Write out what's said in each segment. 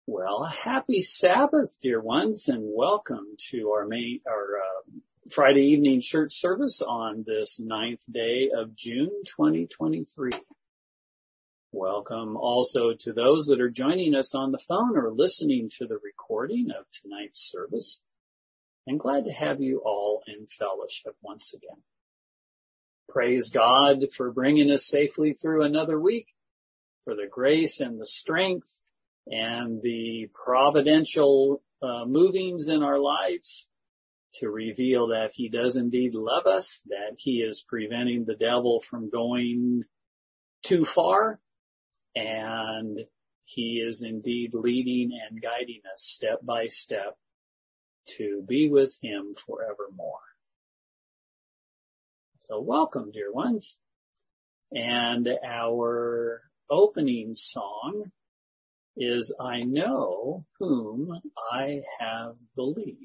Well, happy Sabbath, dear ones, and welcome to our Friday evening church service on this 9th day of June 2023. Welcome also to those that are joining us on the phone or listening to the recording of tonight's service. And glad to have you all in fellowship once again. Praise God for bringing us safely through another week, for the grace and the strength and the providential movings in our lives to reveal that He does indeed love us, that He is preventing the devil from going too far, and He is indeed leading and guiding us step by step to be with Him forevermore. So welcome, dear ones. And our opening song is I Know Whom I Have Believed.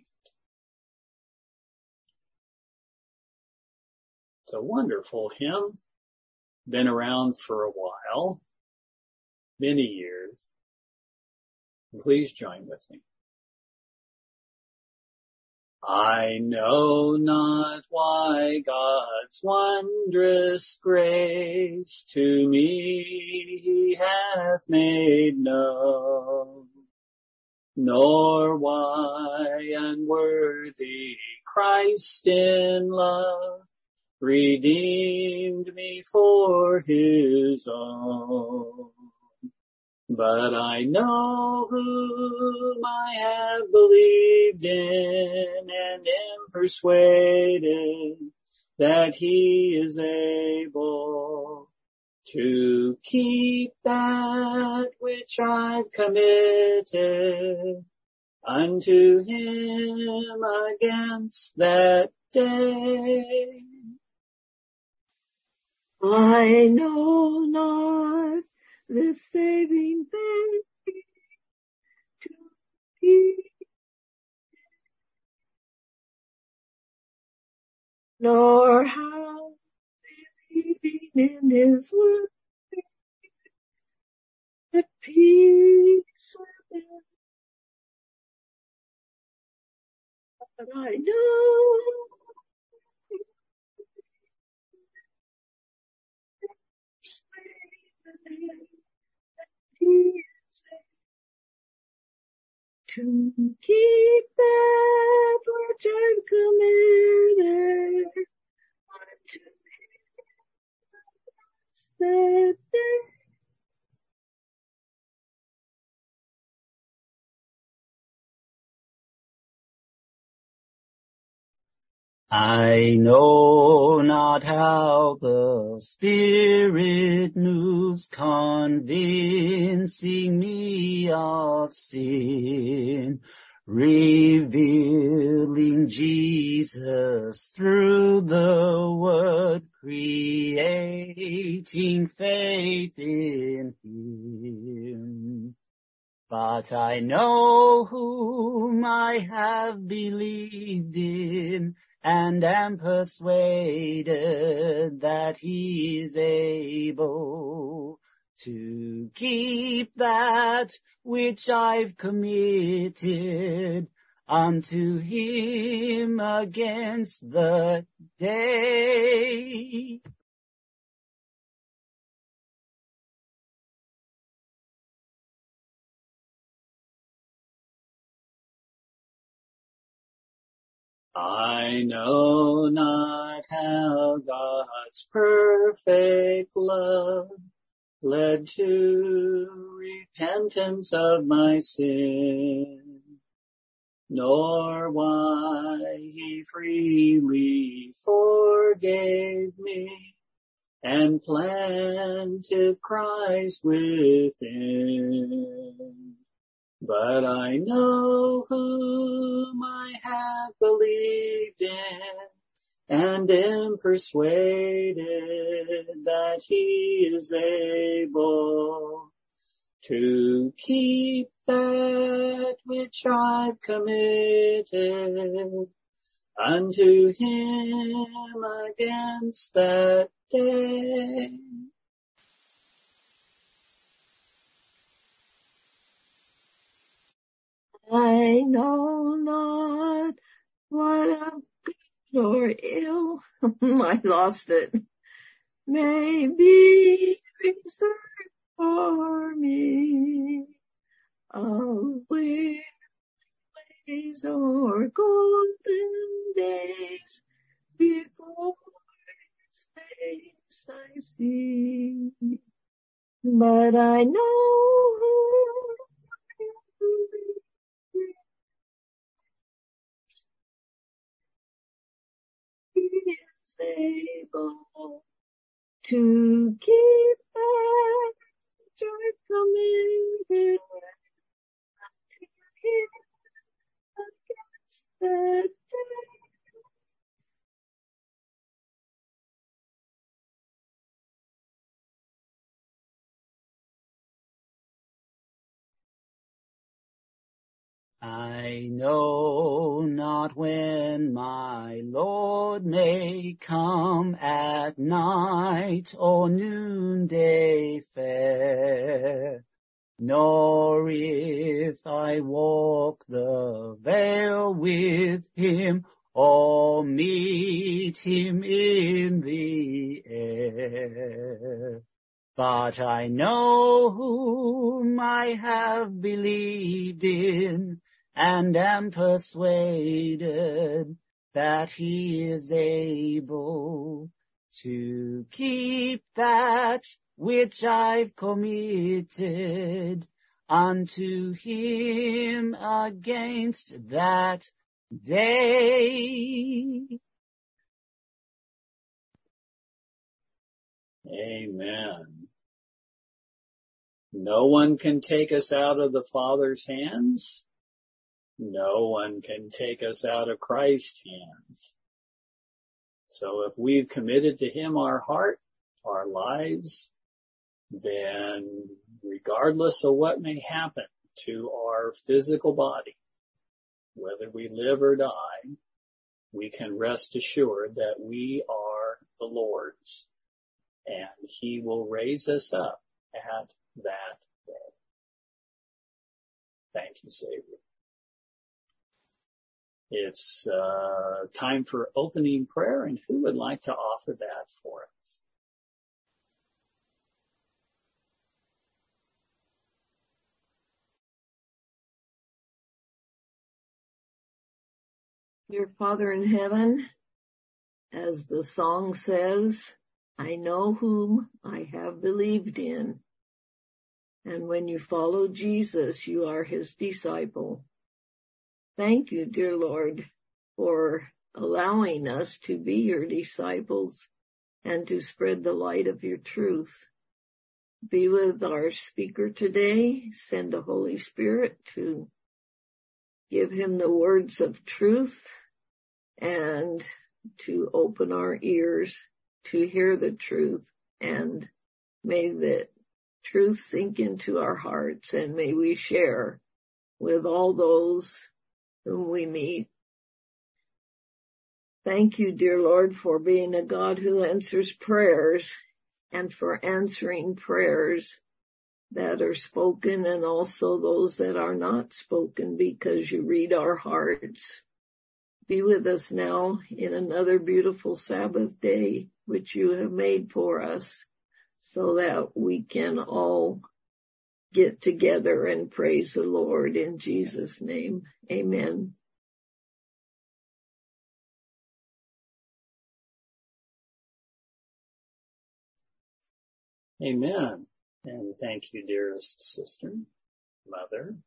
It's a wonderful hymn, been around for a while, many years. Please join with me. I know not why God's wondrous grace to me He hath made known, nor why unworthy Christ in love redeemed me for His own. But I know whom I have believed in and am persuaded that He is able to keep that which I've committed unto Him against that day. I know not the saving thing to be, nor how believing in His word, at peace with Him. But I know He is to keep that which I've committed unto Him that day. I know not how the Spirit moves, convincing me of sin, revealing Jesus through the Word, creating faith in Him. But I know whom I have believed in, and am persuaded that He is able to keep that which I've committed unto Him against the day. I know not how God's perfect love led to repentance of my sin, nor why He freely forgave me and planted Christ within. But I know whom I have believed in, and am persuaded that He is able to keep that which I've committed unto Him against that day. I know not what I'm good or ill. I lost it. May be reserved for me. Away days or golden days before His face I see. But I know He is able to keep that joy committed to Him against the day. I know not when my Lord may come at night or noonday fair, nor if I walk the vale with Him or meet Him in the air. But I know whom I have believed in, and am persuaded that He is able to keep that which I've committed unto Him against that day. Amen. No one can take us out of the Father's hands. No one can take us out of Christ's hands. So if we've committed to Him our heart, our lives, then regardless of what may happen to our physical body, whether we live or die, we can rest assured that we are the Lord's, and He will raise us up at that day. Thank you, Savior. It's time for opening prayer, and who would like to offer that for us? Dear Father in heaven, as the song says, I know whom I have believed in. And when you follow Jesus, you are His disciple. Thank you, dear Lord, for allowing us to be your disciples and to spread the light of your truth. Be with our speaker today. Send the Holy Spirit to give him the words of truth and to open our ears to hear the truth. And may the truth sink into our hearts, and may we share with all those whom we meet. Thank you, dear Lord, for being a God who answers prayers, and for answering prayers that are spoken and also those that are not spoken, because you read our hearts. Be with us now in another beautiful Sabbath day, which you have made for us, so that we can all get together and praise the Lord in Jesus' name. Amen. Amen. And thank you, dearest sister, mother.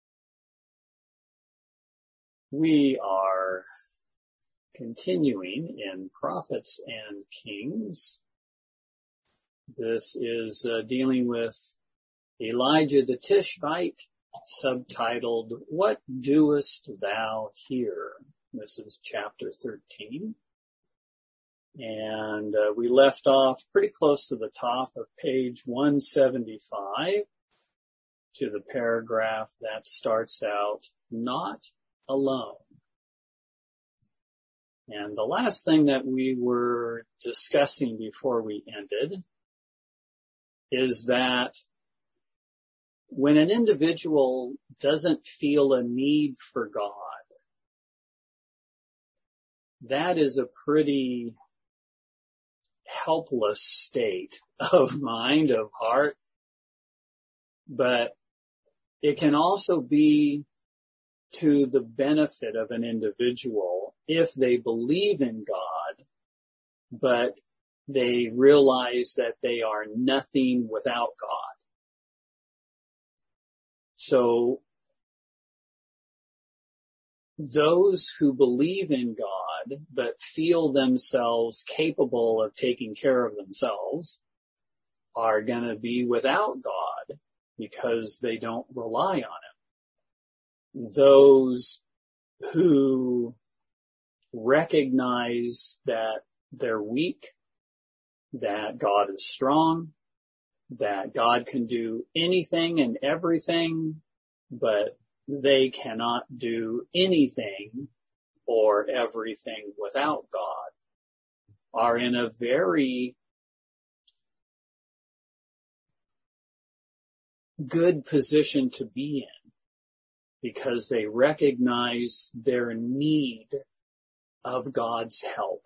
We are continuing in Prophets and Kings. This is dealing with Elijah the Tishbite, subtitled, What Doest Thou Here? This is chapter 13. And we left off pretty close to the top of page 175 to the paragraph that starts out, Not Alone. And the last thing that we were discussing before we ended is that when an individual doesn't feel a need for God, that is a pretty helpless state of mind, of heart. But it can also be to the benefit of an individual if they believe in God, but they realize that they are nothing without God. So those who believe in God but feel themselves capable of taking care of themselves are going to be without God because they don't rely on Him. Those who recognize that they're weak, that God is strong, that God can do anything and everything, but they cannot do anything or everything without God, are in a very good position to be in because they recognize their need of God's help.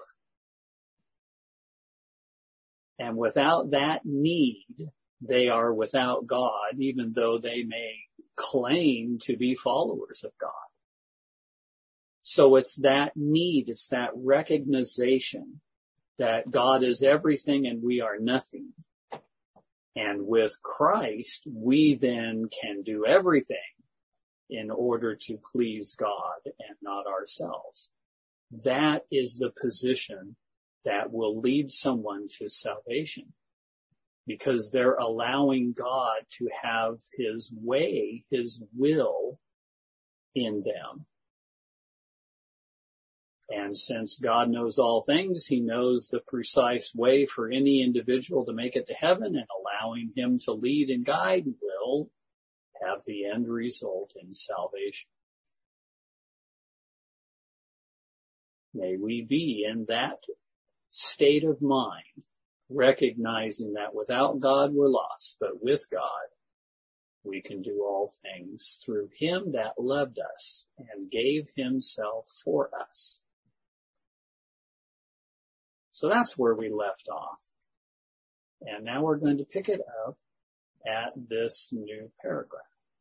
And without that need, they are without God, even though they may claim to be followers of God. So it's that need, it's that recognition that God is everything and we are nothing. And with Christ, we then can do everything in order to please God and not ourselves. That is the position that will lead someone to salvation, because they're allowing God to have His way, His will in them. And since God knows all things, He knows the precise way for any individual to make it to heaven, and allowing Him to lead and guide will have the end result in salvation. May we be in that state of mind, recognizing that without God we're lost, but with God we can do all things through Him that loved us and gave Himself for us. So that's where we left off. And now we're going to pick it up at this new paragraph.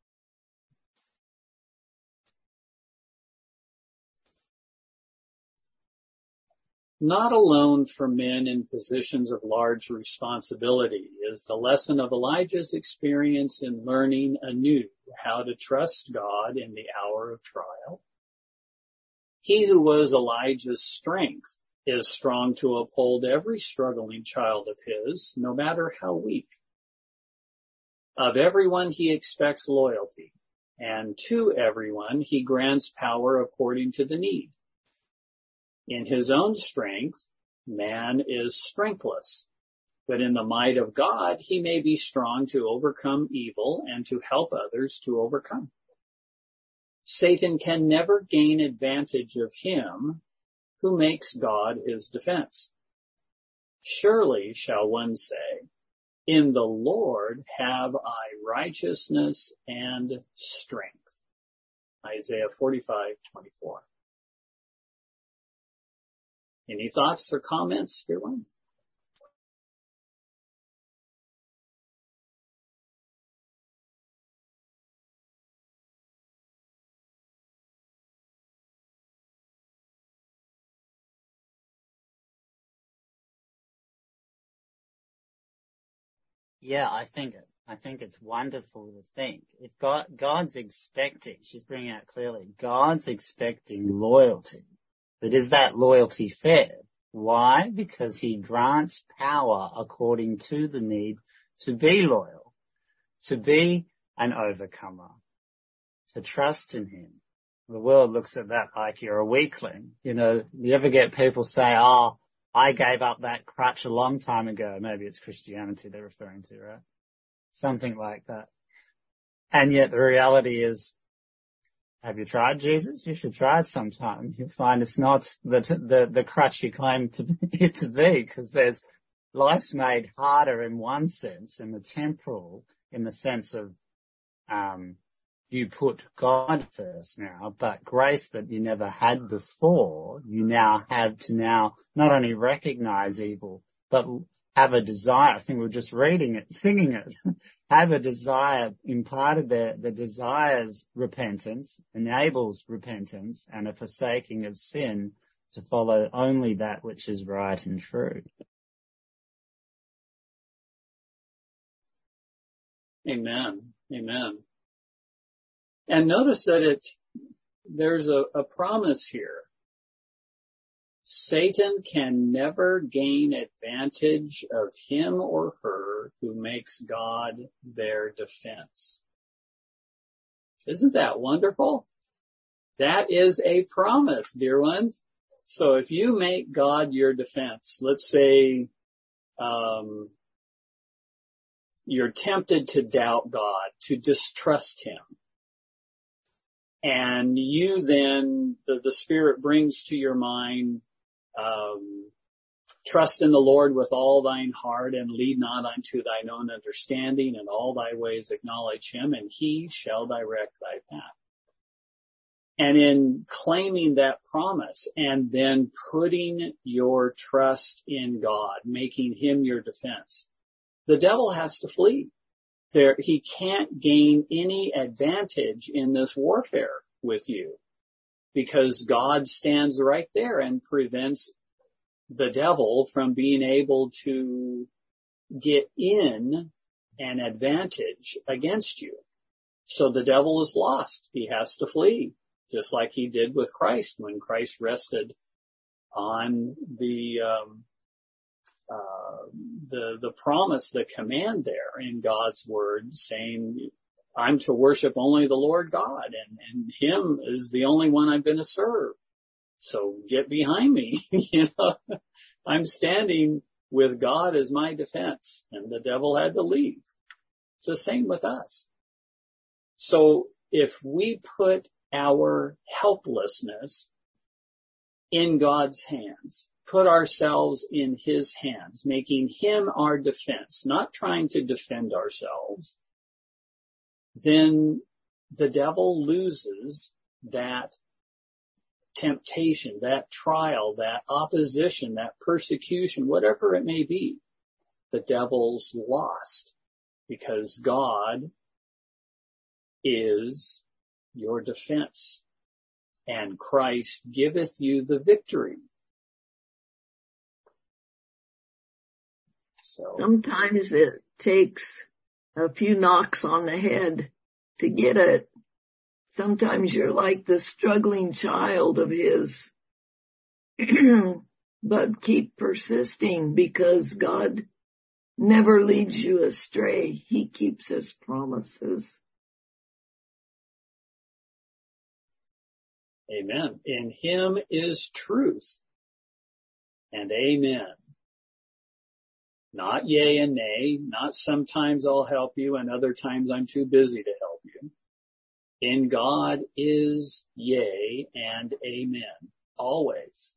Not alone for men in positions of large responsibility is the lesson of Elijah's experience in learning anew how to trust God in the hour of trial. He who was Elijah's strength is strong to uphold every struggling child of his, no matter how weak. Of everyone he expects loyalty, and to everyone he grants power according to the need. In his own strength, man is strengthless, but in the might of God, he may be strong to overcome evil and to help others to overcome. Satan can never gain advantage of him who makes God his defense. Surely shall one say, in the Lord have I righteousness and strength. Isaiah 45:24. Any thoughts or comments, dear one? Yeah, I think it's wonderful to think. If God's expecting, she's bringing out clearly, God's expecting loyalty. But is that loyalty fair? Why? Because He grants power according to the need to be loyal, to be an overcomer, to trust in Him. The world looks at that like you're a weakling. You know, you ever get people say, oh, I gave up that crutch a long time ago. Maybe it's Christianity they're referring to, right? Something like that. And yet the reality is, have you tried Jesus? You should try it sometime. You'll find it's not the crutch you claim it to be, because life's made harder in one sense, in the temporal, in the sense of you put God first now, but grace that you never had before, you now have to now not only recognize evil, but have a desire. I think we were just reading it, singing it. Have a desire imparted there. The desire's repentance, enables repentance and a forsaking of sin to follow only that which is right and true. Amen. Amen. And notice that there's a promise here. Satan can never gain advantage of him or her who makes God their defense. Isn't that wonderful? That is a promise, dear ones. So if you make God your defense, let's say you're tempted to doubt God, to distrust him, and you then, the Spirit brings to your mind, trust in the Lord with all thine heart and lead not unto thine own understanding, and all thy ways acknowledge him, and he shall direct thy path. And in claiming that promise and then putting your trust in God, making him your defense, the devil has to flee. He can't gain any advantage in this warfare with you, because God stands right there and prevents the devil from being able to get in an advantage against you. So the devil is lost. He has to flee, just like he did with Christ when Christ rested on the promise, the command there in God's word, saying, I'm to worship only the Lord God, and him is the only one I'm going to serve. So get behind me. I'm standing with God as my defense, and the devil had to leave. It's the same with us. So if we put our helplessness in God's hands, put ourselves in his hands, making him our defense, not trying to defend ourselves, then the devil loses that temptation, that trial, that opposition, that persecution, whatever it may be. The devil's lost, because God is your defense, and Christ giveth you the victory. So sometimes it takes a few knocks on the head to get it. Sometimes you're like the struggling child of his. But keep persisting, because God never leads you astray. He keeps his promises. Amen. In him is truth. And amen. Not yea and nay, not sometimes I'll help you and other times I'm too busy to help you. In God is yea and amen. Always.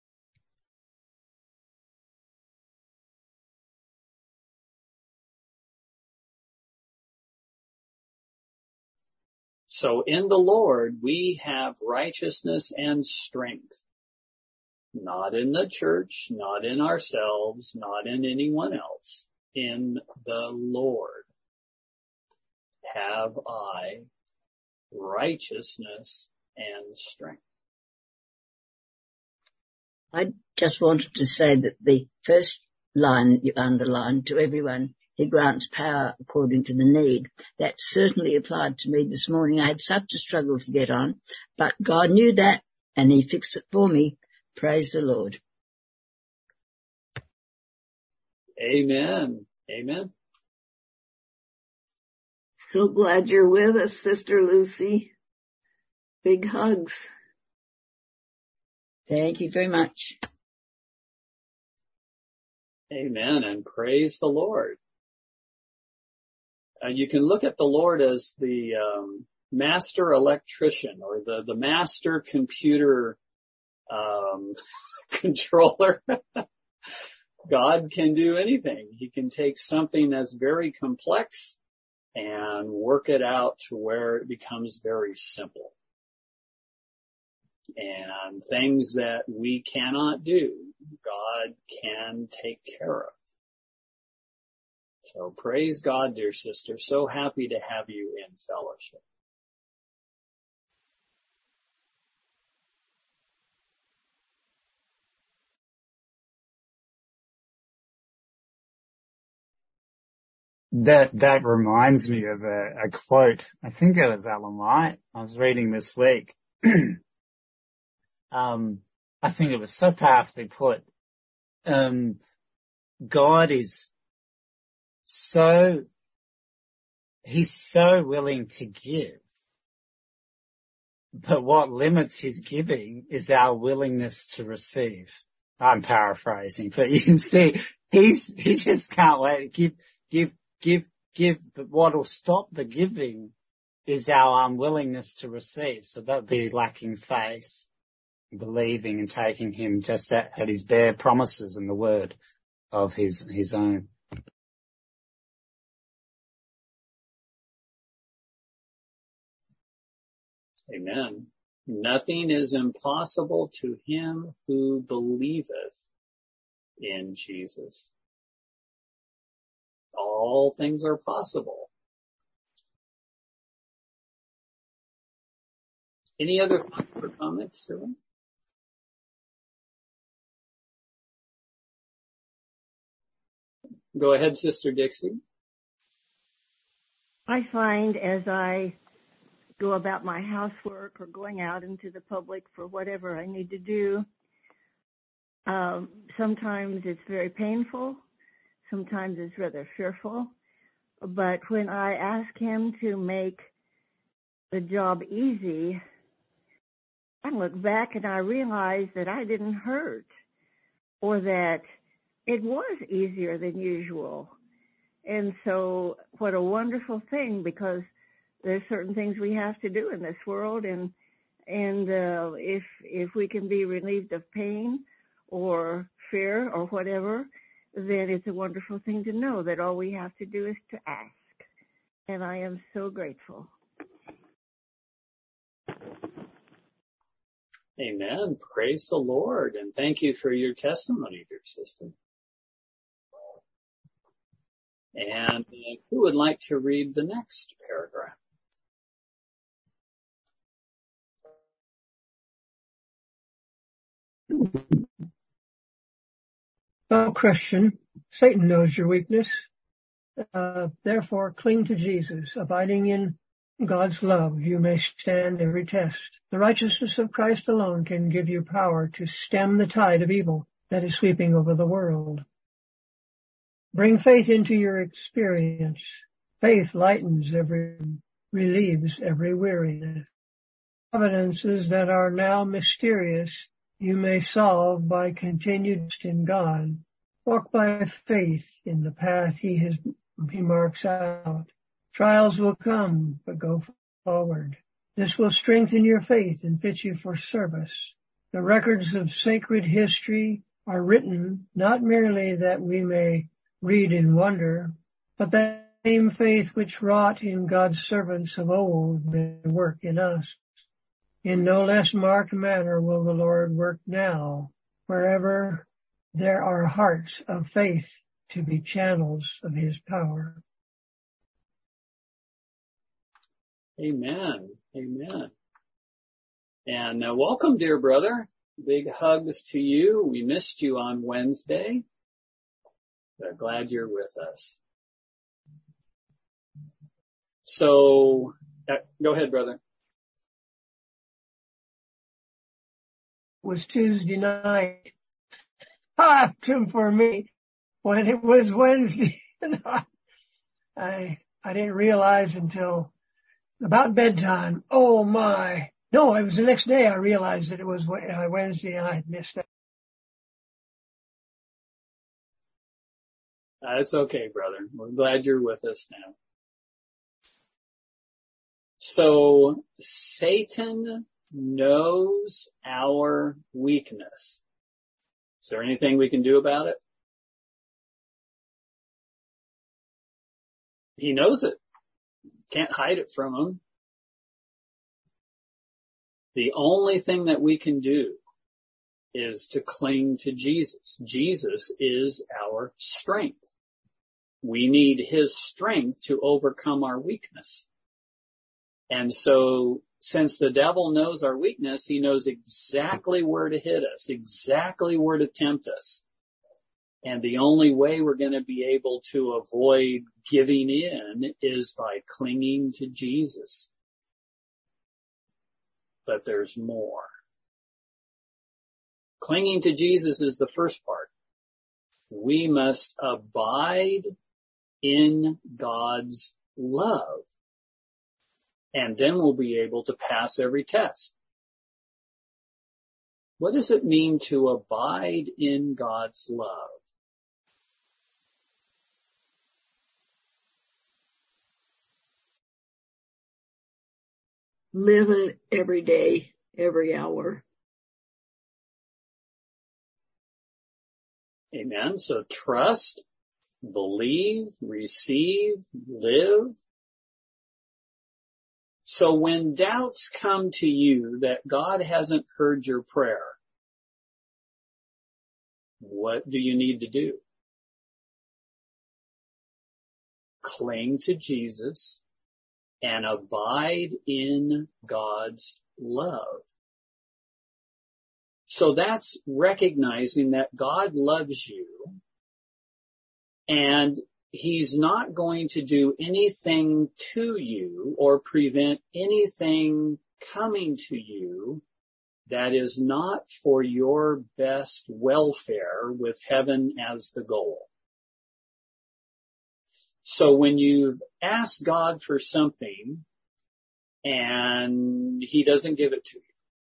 So in the Lord we have righteousness and strength. Not in the church, not in ourselves, not in anyone else. In the Lord have I righteousness and strength. I just wanted to say that the first line you underlined, to everyone he grants power according to the need, that certainly applied to me this morning. I had such a struggle to get on, but God knew that and he fixed it for me. Praise the Lord. Amen. Amen. So glad you're with us, Sister Lucy. Big hugs. Thank you very much. Amen. And praise the Lord. You can look at the Lord as the master electrician, or the master computer controller. God can do anything. He can take something that's very complex and work it out to where it becomes very simple. And things that we cannot do, God can take care of. So praise God, dear sister. So happy to have you in fellowship. That reminds me of a quote. I think it was Ellen White. I was reading this week. I think it was so powerfully put. God is He's so willing to give, but what limits His giving is our willingness to receive. I'm paraphrasing, but you can see he just can't wait to give, but what will stop the giving is our unwillingness to receive. So that would be lacking faith, believing and taking Him just at His bare promises and the word of His own. Amen. Nothing is impossible to him who believeth in Jesus. All things are possible. Any other thoughts or comments, Sylvan? Go ahead, Sister Dixie. I find as I go about my housework or going out into the public for whatever I need to do, sometimes it's very painful. Sometimes it's rather fearful. But when I ask Him to make the job easy, I look back and I realize that I didn't hurt, or that it was easier than usual. And so what a wonderful thing, because there's certain things we have to do in this world, and if we can be relieved of pain or fear or whatever, then it's a wonderful thing to know that all we have to do is to ask. And I am so grateful. Amen. Praise the Lord. And thank you for your testimony, dear sister. And who would like to read the next paragraph? Oh, Christian, Satan knows your weakness. Therefore, cling to Jesus. Abiding in God's love, you may stand every test. The righteousness of Christ alone can give you power to stem the tide of evil that is sweeping over the world. Bring faith into your experience. Faith lightens relieves every weariness. Providences that are now mysterious you may solve by continued trust in God. Walk by faith in the path He marks out. Trials will come, but go forward. This will strengthen your faith and fit you for service. The records of sacred history are written not merely that we may read and wonder, but that same faith which wrought in God's servants of old may work in us. In no less marked manner will the Lord work now, wherever there are hearts of faith to be channels of His power. Amen. Amen. And welcome, dear brother. Big hugs to you. We missed you on Wednesday. But glad you're with us. So, go ahead, brother. Was Tuesday night. Often for me, when it was Wednesday, I didn't realize until about bedtime. Oh my. No, it was the next day I realized that it was Wednesday and I had missed it. It's okay, brother. We're glad you're with us now. So, Satan knows our weakness. Is there anything we can do about it? He knows it. Can't hide it from him. The only thing that we can do is to cling to Jesus. Jesus is our strength. We need his strength to overcome our weakness. And so, since the devil knows our weakness, he knows exactly where to hit us, exactly where to tempt us. And the only way we're going to be able to avoid giving in is by clinging to Jesus. But there's more. Clinging to Jesus is the first part. We must abide in God's love. And then we'll be able to pass every test. What does it mean to abide in God's love? Live it every day, every hour. Amen. So trust, believe, receive, live. So when doubts come to you that God hasn't heard your prayer, what do you need to do? Cling to Jesus and abide in God's love. So that's recognizing that God loves you and he's not going to do anything to you or prevent anything coming to you that is not for your best welfare with heaven as the goal. So when you've asked God for something and he doesn't give it to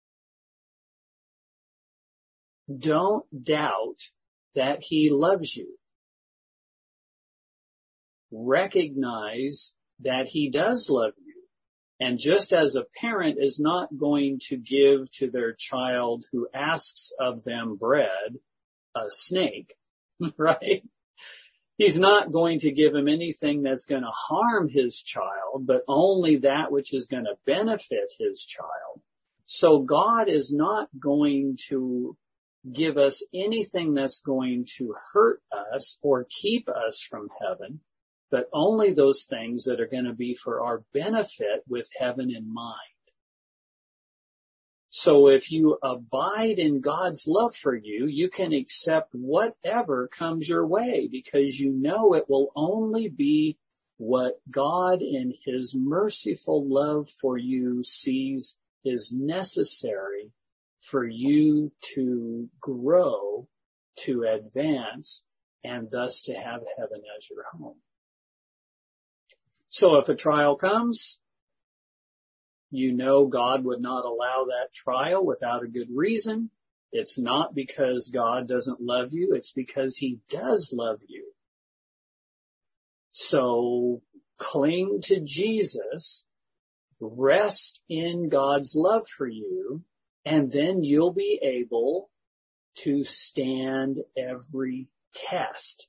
you, don't doubt that he loves you. Recognize that he does love you. And just as a parent is not going to give to their child who asks of them bread a snake, right? He's not going to give him anything that's going to harm his child, but only that which is going to benefit his child. So God is not going to give us anything that's going to hurt us or keep us from heaven, but only those things that are going to be for our benefit with heaven in mind. So if you abide in God's love for you, you can accept whatever comes your way because you know it will only be what God in his merciful love for you sees is necessary for you to grow, to advance, and thus to have heaven as your home. So if a trial comes, you know God would not allow that trial without a good reason. It's not because God doesn't love you. It's because he does love you. So cling to Jesus, rest in God's love for you, and then you'll be able to stand every test.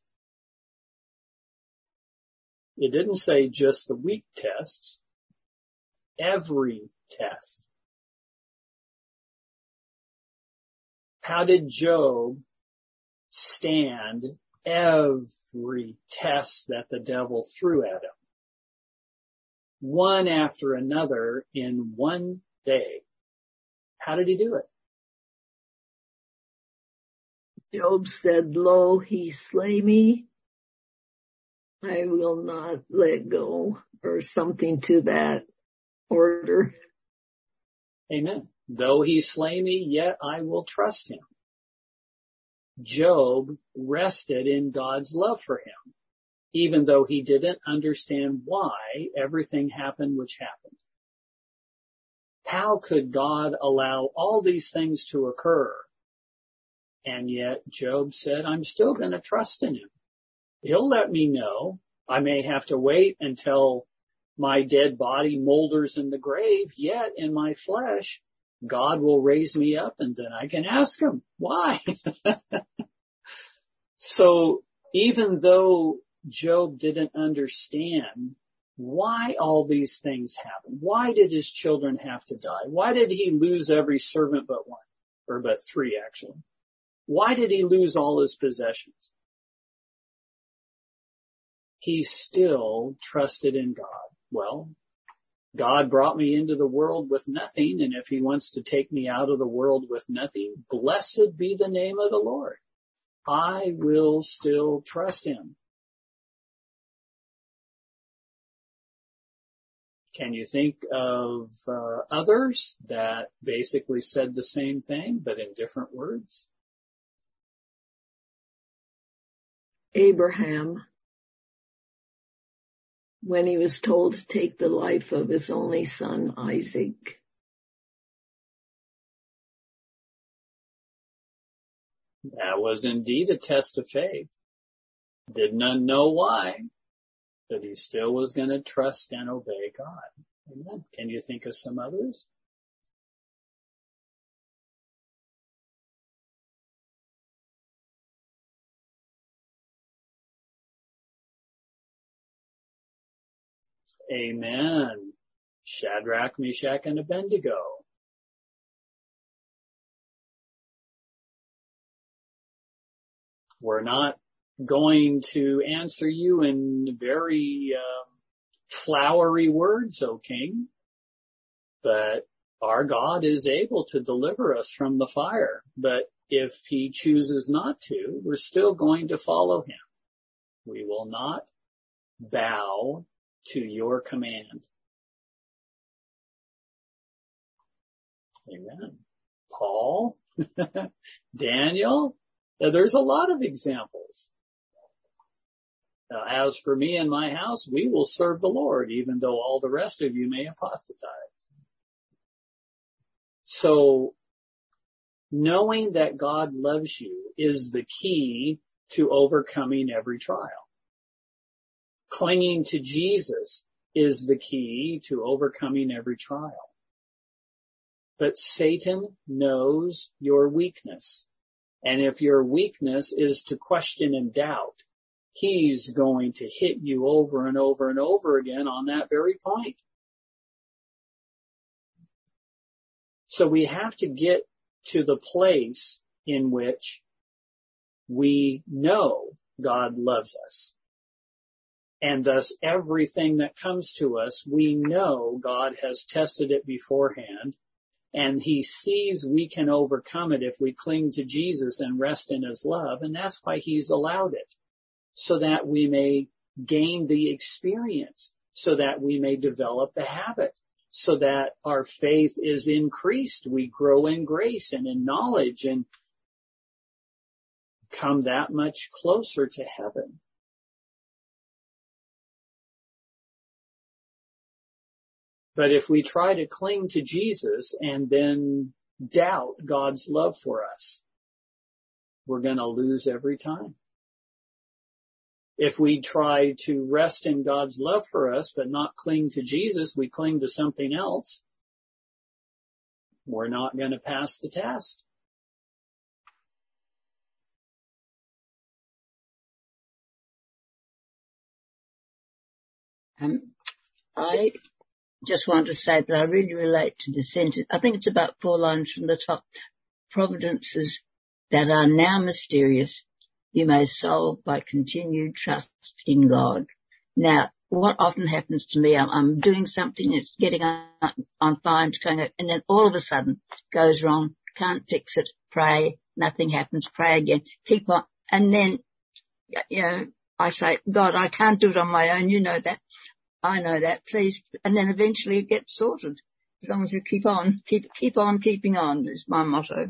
It didn't say just the weak tests. Every test. How did Job stand every test that the devil threw at him? One after another in one day. How did he do it? Job said, "Lo, he slay me, I will not let go," or something to that order. Amen. Though he slay me, yet I will trust him. Job rested in God's love for him, even though he didn't understand why everything happened which happened. How could God allow all these things to occur? And yet Job said, I'm still going to trust in him. He'll let me know. I may have to wait until my dead body molders in the grave, yet in my flesh, God will raise me up and then I can ask him, why? So even though Job didn't understand why all these things happen. Why did his children have to die? Why did he lose every servant but one? Or but three, actually. Why did he lose all his possessions? He still trusted in God. Well, God brought me into the world with nothing, and if he wants to take me out of the world with nothing, blessed be the name of the Lord. I will still trust him. Can you think of others that basically said the same thing, but in different words? Abraham, when he was told to take the life of his only son, Isaac. That was indeed a test of faith. Did not know why, but he still was going to trust and obey God. Amen. Can you think of some others? Amen. Shadrach, Meshach, and Abednego. We're not going to answer you in very flowery words, O King, but our God is able to deliver us from the fire. But if he chooses not to, we're still going to follow him. We will not bow to your command. Amen. Paul, Daniel, there's a lot of examples. As for me and my house, we will serve the Lord, even though all the rest of you may apostatize. So, knowing that God loves you is the key to overcoming every trial. Clinging to Jesus is the key to overcoming every trial. But Satan knows your weakness. And if your weakness is to question and doubt, he's going to hit you over and over and over again on that very point. So we have to get to the place in which we know God loves us. And thus everything that comes to us, we know God has tested it beforehand. And he sees we can overcome it if we cling to Jesus and rest in his love. And that's why he's allowed it. So that we may gain the experience. So that we may develop the habit. So that our faith is increased. We grow in grace and in knowledge and come that much closer to heaven. But if we try to cling to Jesus and then doubt God's love for us, we're going to lose every time. If we try to rest in God's love for us but not cling to Jesus, we cling to something else, we're not going to pass the test. I just want to say that I really relate to the sentence. I think it's about 4 lines from the top. Providences that are now mysterious, you may solve by continued trust in God. Now, what often happens to me, I'm doing something, it's getting on fine, it's going, and then all of a sudden goes wrong, can't fix it, pray, nothing happens, pray again, keep on, and then, I say, God, I can't do it on my own, you know that. I know that, please. And then eventually it gets sorted. As long as you keep on keeping on is my motto.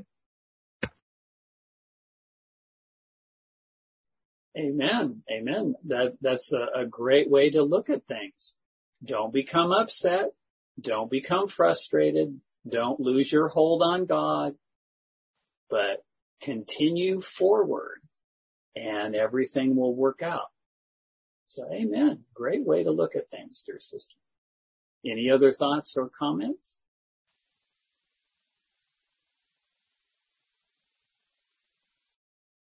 Amen. Amen. That's a great way to look at things. Don't become upset. Don't become frustrated. Don't lose your hold on God, but continue forward and everything will work out. So, amen. Great way to look at things, dear sister. Any other thoughts or comments?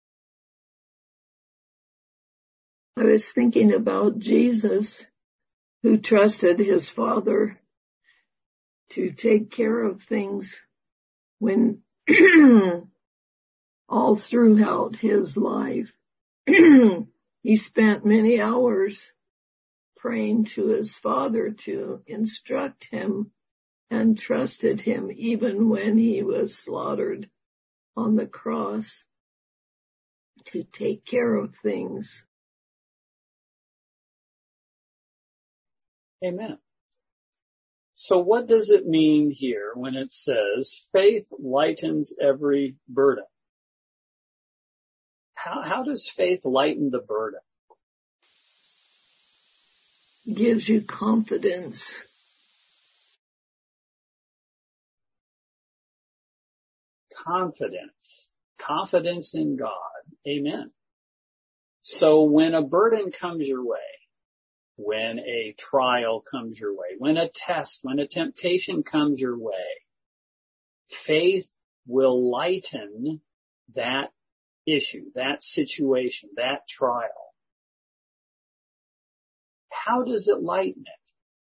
I was thinking about Jesus who trusted his father to take care of things when all throughout his life. He spent many hours praying to his father to instruct him and trusted him even when he was slaughtered on the cross to take care of things. Amen. So what does it mean here when it says faith lightens every burden? How does faith lighten the burden? Gives you confidence. Confidence in God. Amen. So when a burden comes your way, when a trial comes your way, when a test, when a temptation comes your way, faith will lighten that issue, that situation, that trial. How does it lighten it?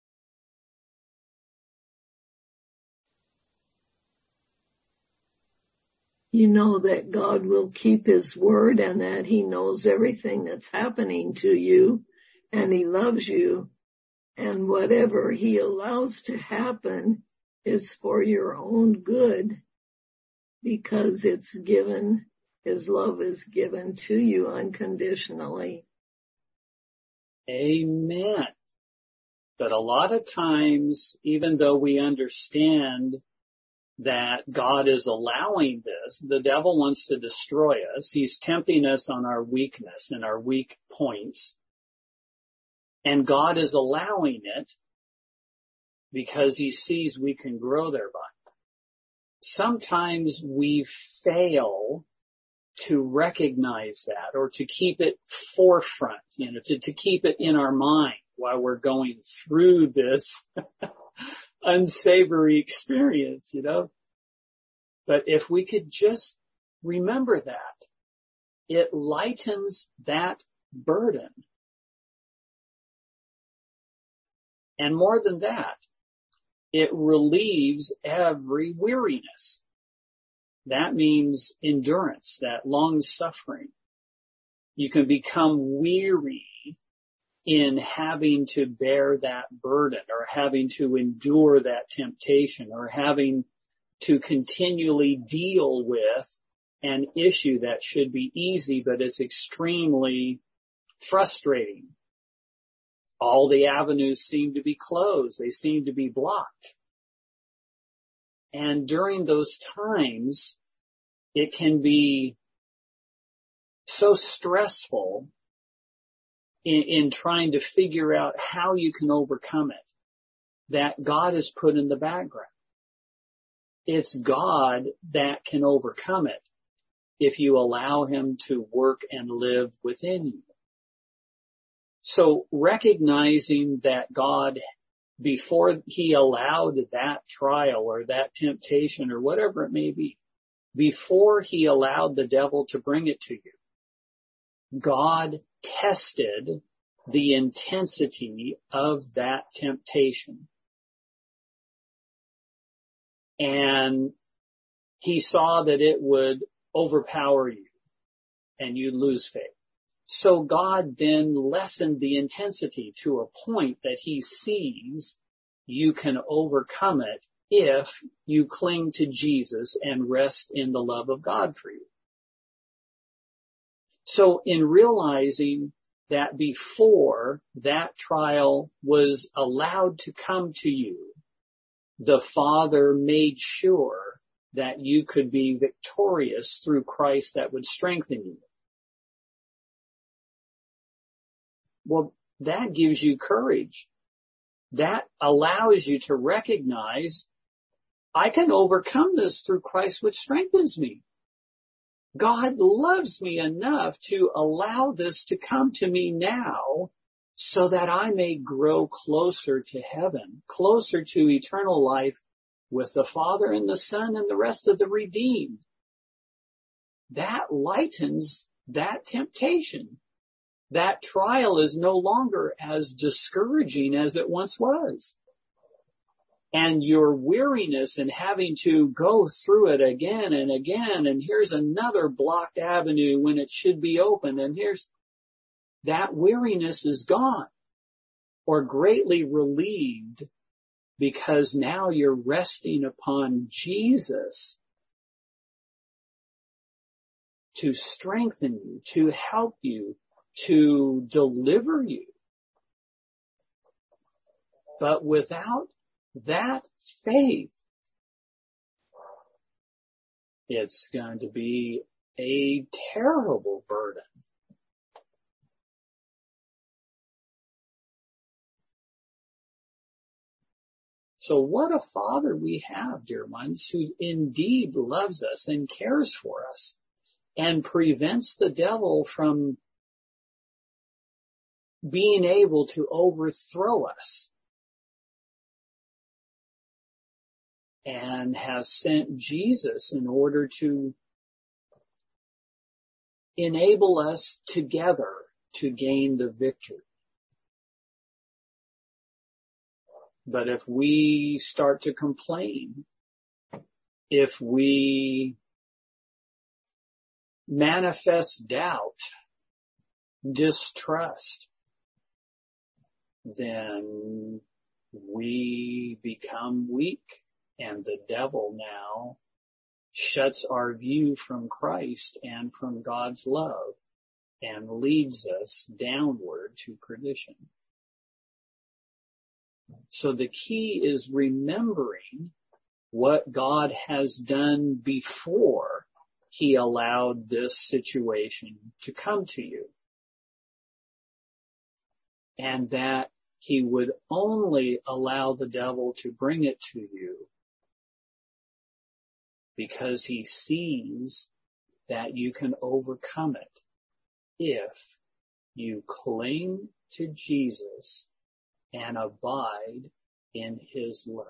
You know that God will keep his word and that he knows everything that's happening to you and he loves you, and whatever he allows to happen is for your own good because it's given, his love is given to you unconditionally. Amen. But a lot of times, even though we understand that God is allowing this, the devil wants to destroy us. He's tempting us on our weakness and our weak points. And God is allowing it because he sees we can grow thereby. Sometimes we fail to recognize that or to keep it forefront, to keep it in our mind while we're going through this unsavory experience, But if we could just remember that, it lightens that burden. And more than that, it relieves every weariness. That means endurance, that long suffering. You can become weary in having to bear that burden or having to endure that temptation or having to continually deal with an issue that should be easy, but is extremely frustrating. All the avenues seem to be closed. They seem to be blocked. And during those times, it can be so stressful in trying to figure out how you can overcome it that God is put in the background. It's God that can overcome it if you allow him to work and live within you. So recognizing that God, before he allowed that trial or that temptation or whatever it may be, before he allowed the devil to bring it to you, God tested the intensity of that temptation. And he saw that it would overpower you and you'd lose faith. So God then lessened the intensity to a point that he sees you can overcome it if you cling to Jesus and rest in the love of God for you. So in realizing that before that trial was allowed to come to you, the Father made sure that you could be victorious through Christ that would strengthen you. Well, that gives you courage. That allows you to recognize, I can overcome this through Christ which strengthens me. God loves me enough to allow this to come to me now so that I may grow closer to heaven, closer to eternal life with the Father and the Son and the rest of the redeemed. That lightens that temptation. that trial is no longer as discouraging as it once was. And your weariness in having to go through it again and again, and here's another blocked avenue when it should be open, and here's that weariness is gone or greatly relieved, because now you're resting upon Jesus to strengthen you, to help you, to deliver you. But without that faith, it's going to be a terrible burden. So what a Father we have, dear ones, who indeed loves us and cares for us and prevents the devil from being able to overthrow us, and has sent Jesus in order to enable us together to gain the victory. But if we start to complain, if we manifest doubt, distrust, then we become weak, and the devil now shuts our view from Christ and from God's love and leads us downward to perdition. So the key is remembering what God has done before He allowed this situation to come to you. And that He would only allow the devil to bring it to you because He sees that you can overcome it if you cling to Jesus and abide in His love.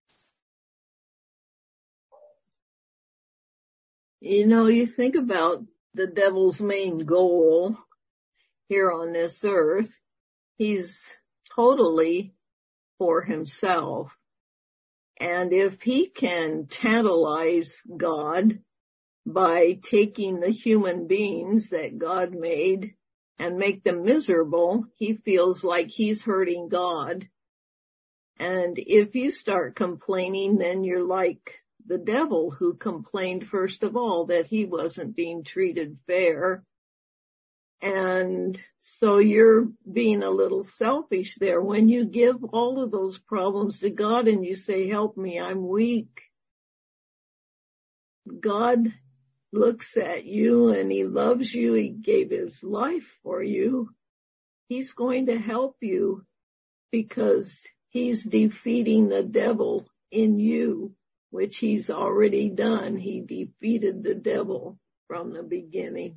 You know, you think about the devil's main goal here on this earth. He's totally for himself. And if he can tantalize God by taking the human beings that God made and make them miserable, he feels like he's hurting God. And if you start complaining, then you're like the devil, who complained first of all that he wasn't being treated fair. And so you're being a little selfish there. When you give all of those problems to God and you say, help me, I'm weak, God looks at you and He loves you. He gave His life for you. He's going to help you because He's defeating the devil in you, which He's already done. He defeated the devil from the beginning.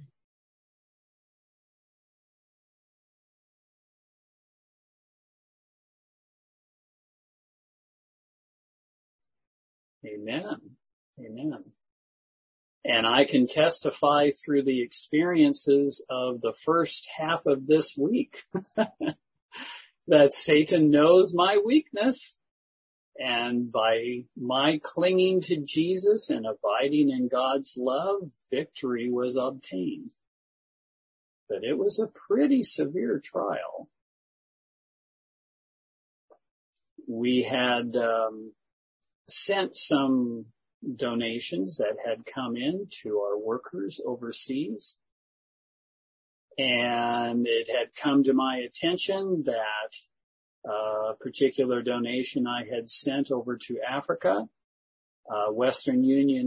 Amen. Amen. And I can testify through the experiences of the first half of this week that Satan knows my weakness. And by my clinging to Jesus and abiding in God's love, victory was obtained. But it was a pretty severe trial. We had sent some donations that had come in to our workers overseas. And it had come to my attention that a particular donation I had sent over to Africa, Western Union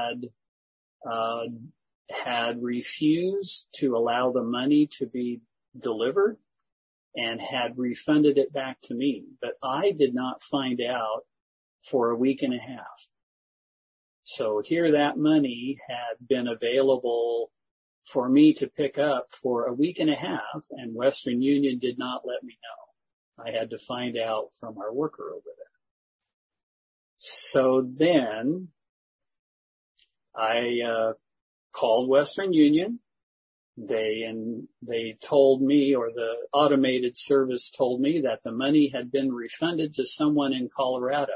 had refused to allow the money to be delivered and had refunded it back to me. But I did not find out for a week and a half. So here that money had been available for me to pick up for a week and a half, and Western Union did not let me know. I had to find out from our worker over there. So then I called Western Union They told me, or the automated service told me, that the money had been refunded to someone in Colorado.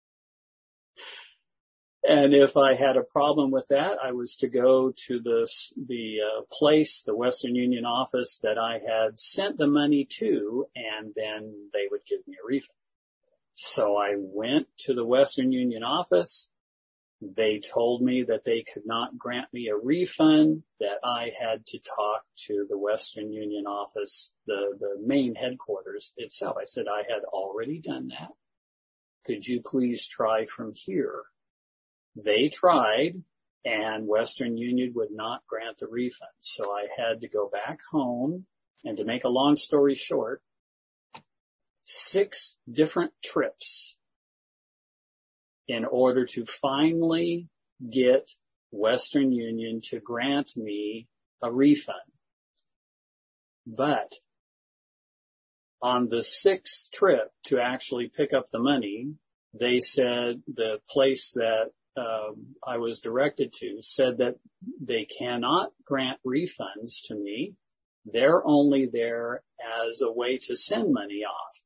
And if I had a problem with that, I was to go to the Western Union office that I had sent the money to, and then they would give me a refund. So I went to the Western Union office. They told me that they could not grant me a refund, that I had to talk to the Western Union office, the main headquarters itself. I said, I had already done that. Could you please try from here? They tried, and Western Union would not grant the refund. So I had to go back home, and to make a long story short, 6 different trips in order to finally get Western Union to grant me a refund. But on the 6th trip to actually pick up the money, they said, the place that I was directed to said that they cannot grant refunds to me. They're only there as a way to send money off.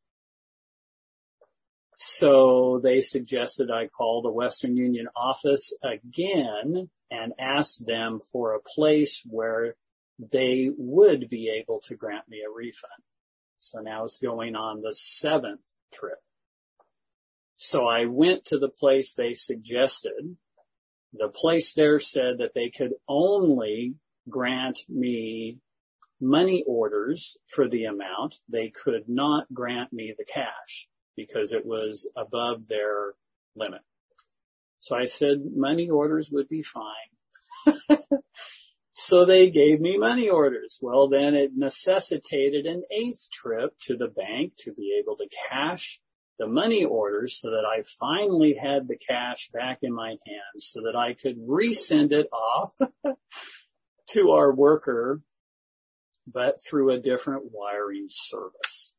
So they suggested I call the Western Union office again and ask them for a place where they would be able to grant me a refund. So now it's going on the 7th trip. So I went to the place they suggested. The place there said that they could only grant me money orders for the amount. They could not grant me the cash because it was above their limit. So I said money orders would be fine. So they gave me money orders. Well, then it necessitated an 8th trip to the bank to be able to cash the money orders so that I finally had the cash back in my hands so that I could resend it off to our worker, but through a different wiring service.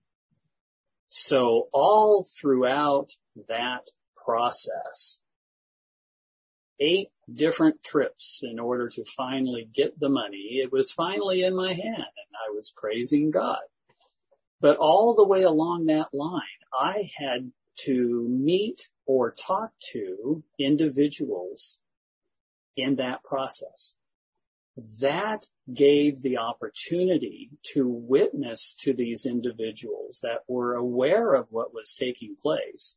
So all throughout that process, 8 different trips in order to finally get the money. It was finally in my hand and I was praising God. But all the way along that line, I had to meet or talk to individuals in that process. That gave the opportunity to witness to these individuals that were aware of what was taking place,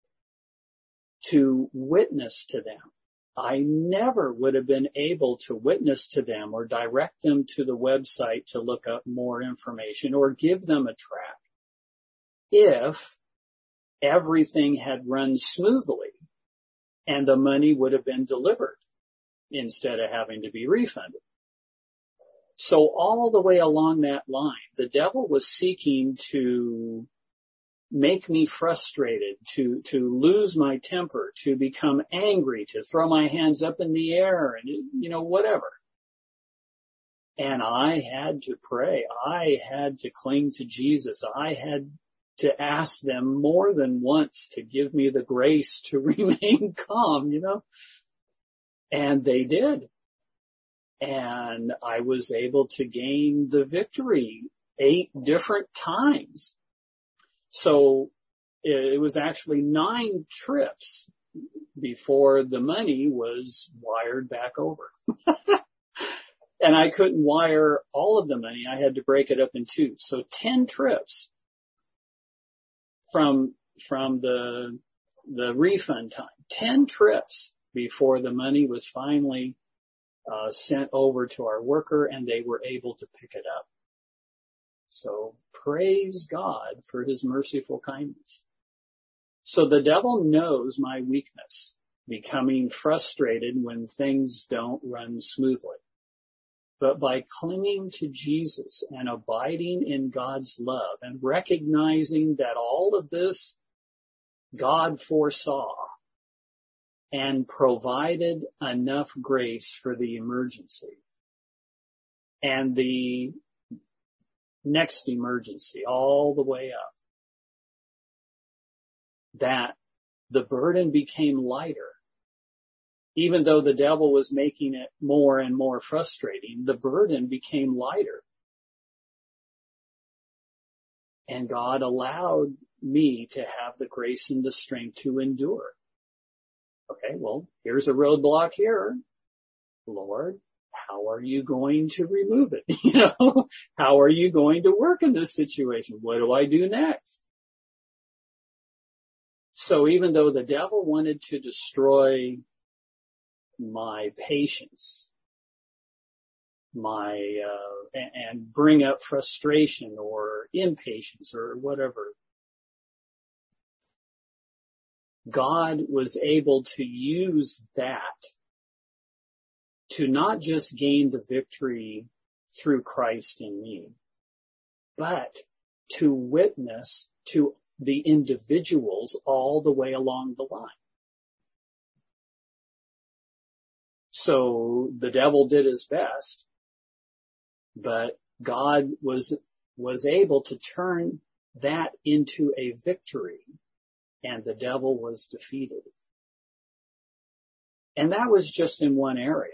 to witness to them. I never would have been able to witness to them or direct them to the website to look up more information or give them a track if everything had run smoothly and the money would have been delivered instead of having to be refunded. So all the way along that line, the devil was seeking to make me frustrated, to lose my temper, to become angry, to throw my hands up in the air and, whatever. And I had to pray. I had to cling to Jesus. I had to ask them more than once to give me the grace to remain calm, And they did. And I was able to gain the victory 8 different times. So it was actually 9 trips before the money was wired back over. And I couldn't wire all of the money. I had to break it up in 2. So 10 trips from the refund time. 10 trips before the money was finally sent over to our worker and they were able to pick it up. So praise God for his merciful kindness. So the devil knows my weakness, becoming frustrated when things don't run smoothly. But by clinging to Jesus and abiding in God's love and recognizing that all of this God foresaw and provided enough grace for the emergency and the next emergency all the way up, that the burden became lighter even though the devil was making it more and more frustrating, the burden became lighter. And God allowed me to have the grace and the strength to endure. Okay, well, here's a roadblock here. Lord, how are you going to remove it? How are you going to work in this situation? What do I do next? So even though the devil wanted to destroy my patience, and bring up frustration or impatience or whatever, God was able to use that to not just gain the victory through Christ in me, but to witness to the individuals all the way along the line. So the devil did his best, but God was able to turn that into a victory, and the devil was defeated. And that was just in one area.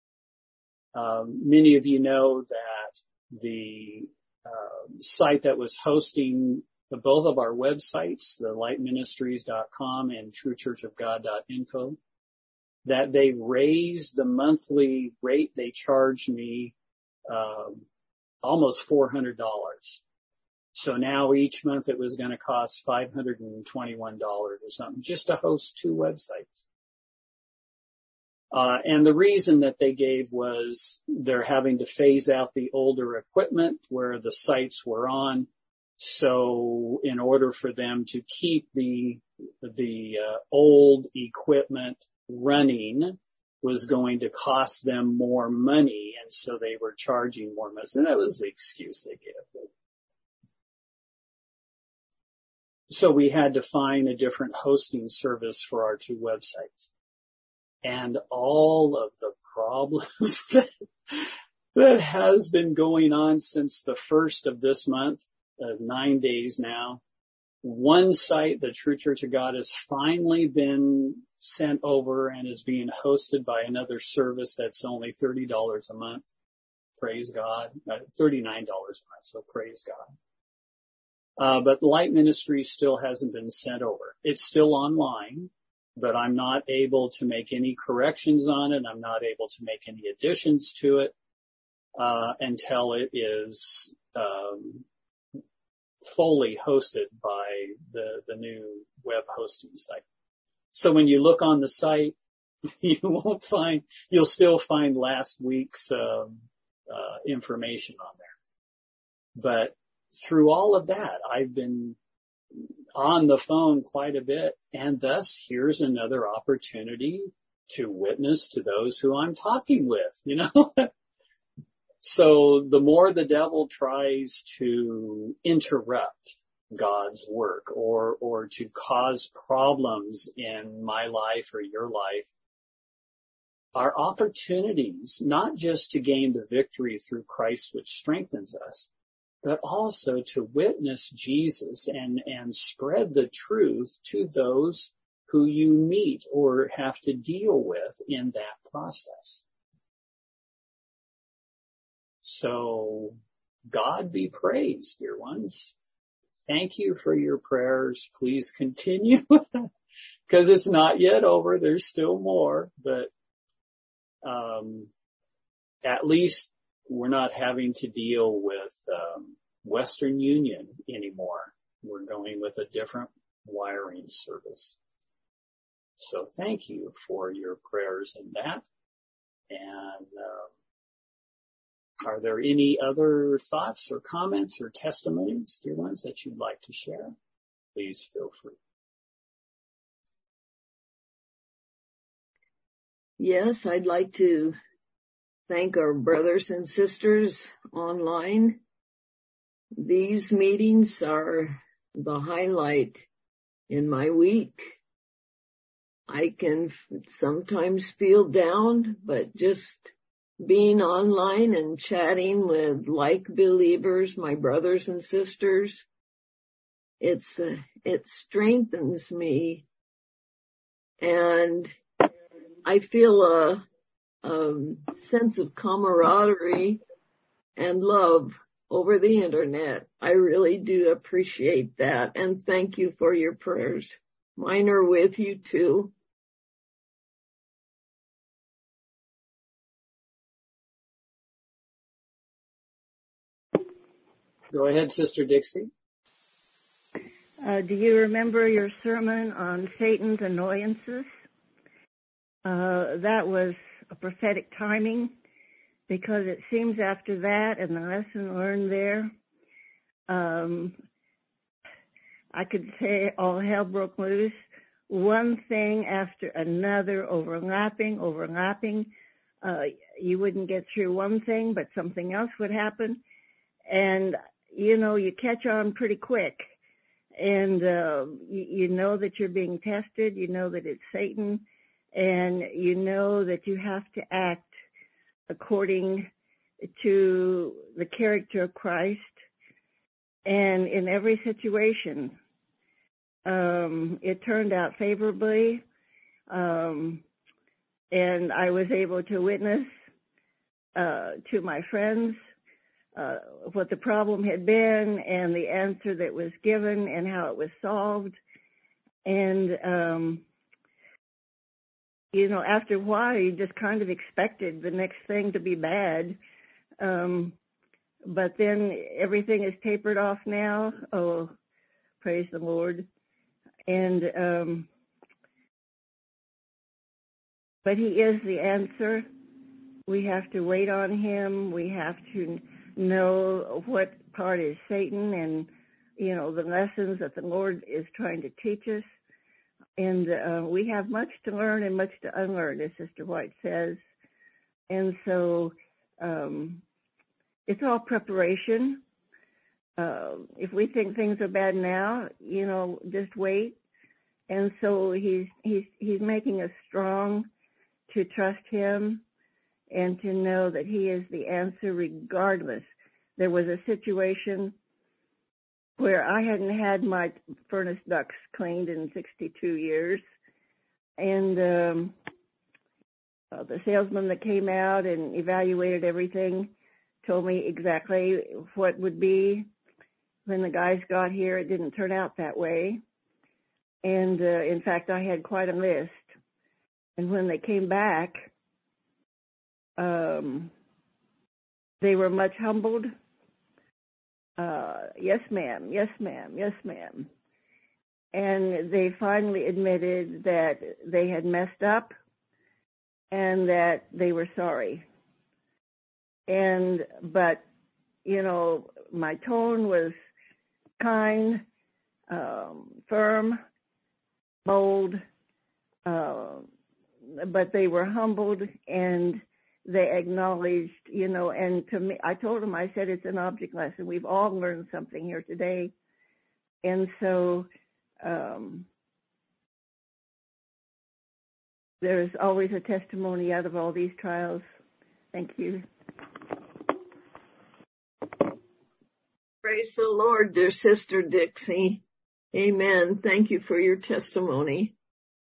Many of you know that the site that was hosting both of our websites, the lightministries.com and truechurchofgod.info, that they raised the monthly rate they charged me almost $400. So now each month it was going to cost $521 or something just to host two websites. And the reason that they gave was they're having to phase out the older equipment where the sites were on. So in order for them to keep the old equipment running was going to cost them more money, and so they were charging more money. And that was the excuse they gave. So we had to find a different hosting service for our two websites. And all of the problems that has been going on since the first of this month, 9 days now. One site, the True Church of God, has finally been sent over and is being hosted by another service that's only $30 a month. Praise God. $39 a month, so praise God. But Light Ministry still hasn't been sent over. It's still online, but I'm not able to make any corrections on it. I'm not able to make any additions to it until it is fully hosted by the new web hosting site. So when you look on the site, you'll still find last week's information on there. But through all of that, I've been on the phone quite a bit, and thus here's another opportunity to witness to those who I'm talking with, So the more the devil tries to interrupt God's work or to cause problems in my life or your life, are opportunities not just to gain the victory through Christ, which strengthens us, but also to witness Jesus and spread the truth to those who you meet or have to deal with in that process. So God be praised, dear ones. Thank you for your prayers. Please continue because it's not yet over. There's still more, but at least we're not having to deal with Western Union anymore. We're going with a different wiring service. So thank you for your prayers in that. And are there any other thoughts or comments or testimonies, dear ones, that you'd like to share? Please feel free. Yes, I'd like to thank our brothers and sisters online. These meetings are the highlight in my week. I can sometimes feel down, but just being online and chatting with like believers, my brothers and sisters, it strengthens me. And I feel a sense of camaraderie and love over the internet. I really do appreciate that, and thank you for your prayers. Mine are with you too. Go ahead, Sister Dixie. Do you remember your sermon on Satan's annoyances? That was a prophetic timing, because it seems after that and the lesson learned there, I could say all hell broke loose. One thing after another, overlapping. You wouldn't get through one thing, but something else would happen. And, you catch on pretty quick. And you know that you're being tested. You know that it's Satan. And you know that you have to act according to the character of Christ. And in every situation, it turned out favorably. And I was able to witness to my friends what the problem had been and the answer that was given and how it was solved. And, after a while, you just kind of expected the next thing to be bad. But then everything is tapered off now. Oh, praise the Lord. And, but He is the answer. We have to wait on Him. We have to know what part is Satan and, the lessons that the Lord is trying to teach us. And we have much to learn and much to unlearn, as Sister White says. And so it's all preparation. If we think things are bad now, just wait. And so he's making us strong to trust Him and to know that He is the answer regardless. There was a situation where I hadn't had my furnace ducts cleaned in 62 years. And the salesman that came out and evaluated everything told me exactly what would be. When the guys got here, it didn't turn out that way. And in fact, I had quite a list. And when they came back, they were much humbled. Yes, ma'am, yes, ma'am, yes, ma'am. And they finally admitted that they had messed up and that they were sorry. But, my tone was kind, firm, bold, but they were humbled and they acknowledged, and to me, I told them, I said, it's an object lesson. We've all learned something here today. And so, there's always a testimony out of all these trials. Thank you. Praise the Lord, dear Sister Dixie. Amen. Thank you for your testimony.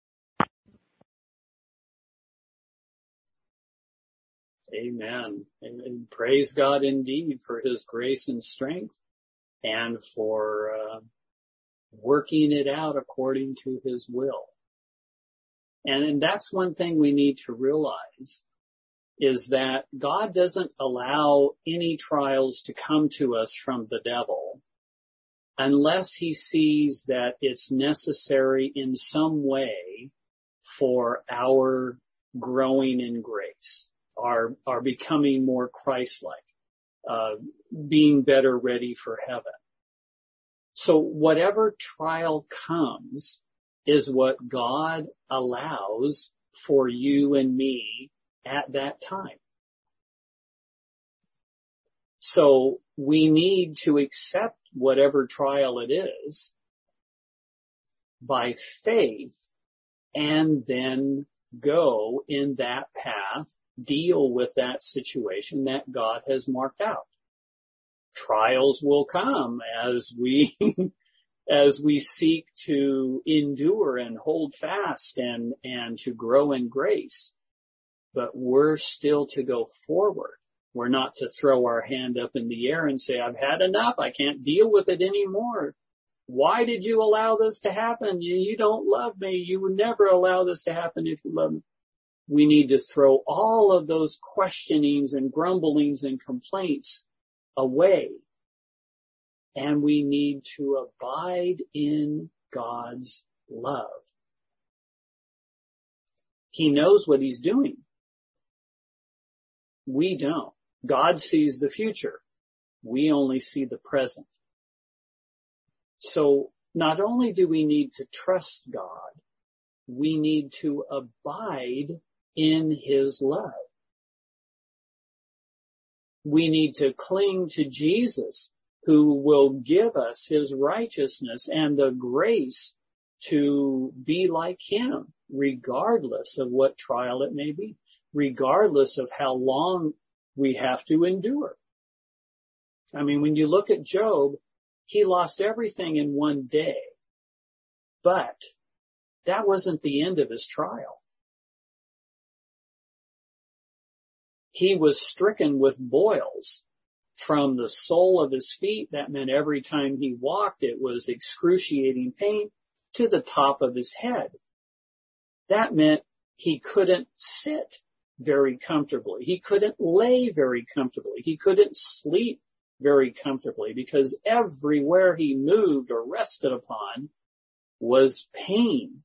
Amen. And praise God indeed for His grace and strength and for working it out according to His will. And that's one thing we need to realize, is that God doesn't allow any trials to come to us from the devil unless He sees that it's necessary in some way for our growing in grace, our becoming more Christ-like, being better ready for heaven. So whatever trial comes is what God allows for you and me at that time. So we need to accept whatever trial it is by faith and then go in that path, deal with that situation that God has marked out. Trials will come as we as we seek to endure and hold fast and to grow in grace. But we're still to go forward. We're not to throw our hand up in the air and say, I've had enough. I can't deal with it anymore. Why did you allow this to happen? You don't love me. You would never allow this to happen if you love me. We need to throw all of those questionings and grumblings and complaints away. And we need to abide in God's love. He knows what he's doing. We don't. God sees the future. We only see the present. So not only do we need to trust God, we need to abide in his love. We need to cling to Jesus, who will give us his righteousness and the grace to be like him, regardless of what trial it may be, regardless of how long we have to endure. I mean, when you look at Job, he lost everything in one day, but that wasn't the end of his trial. He was stricken with boils from the sole of his feet. That meant every time he walked, it was excruciating pain, to the top of his head. That meant he couldn't sit very comfortably. He couldn't lay very comfortably. He couldn't sleep very comfortably, because everywhere he moved or rested upon was pain.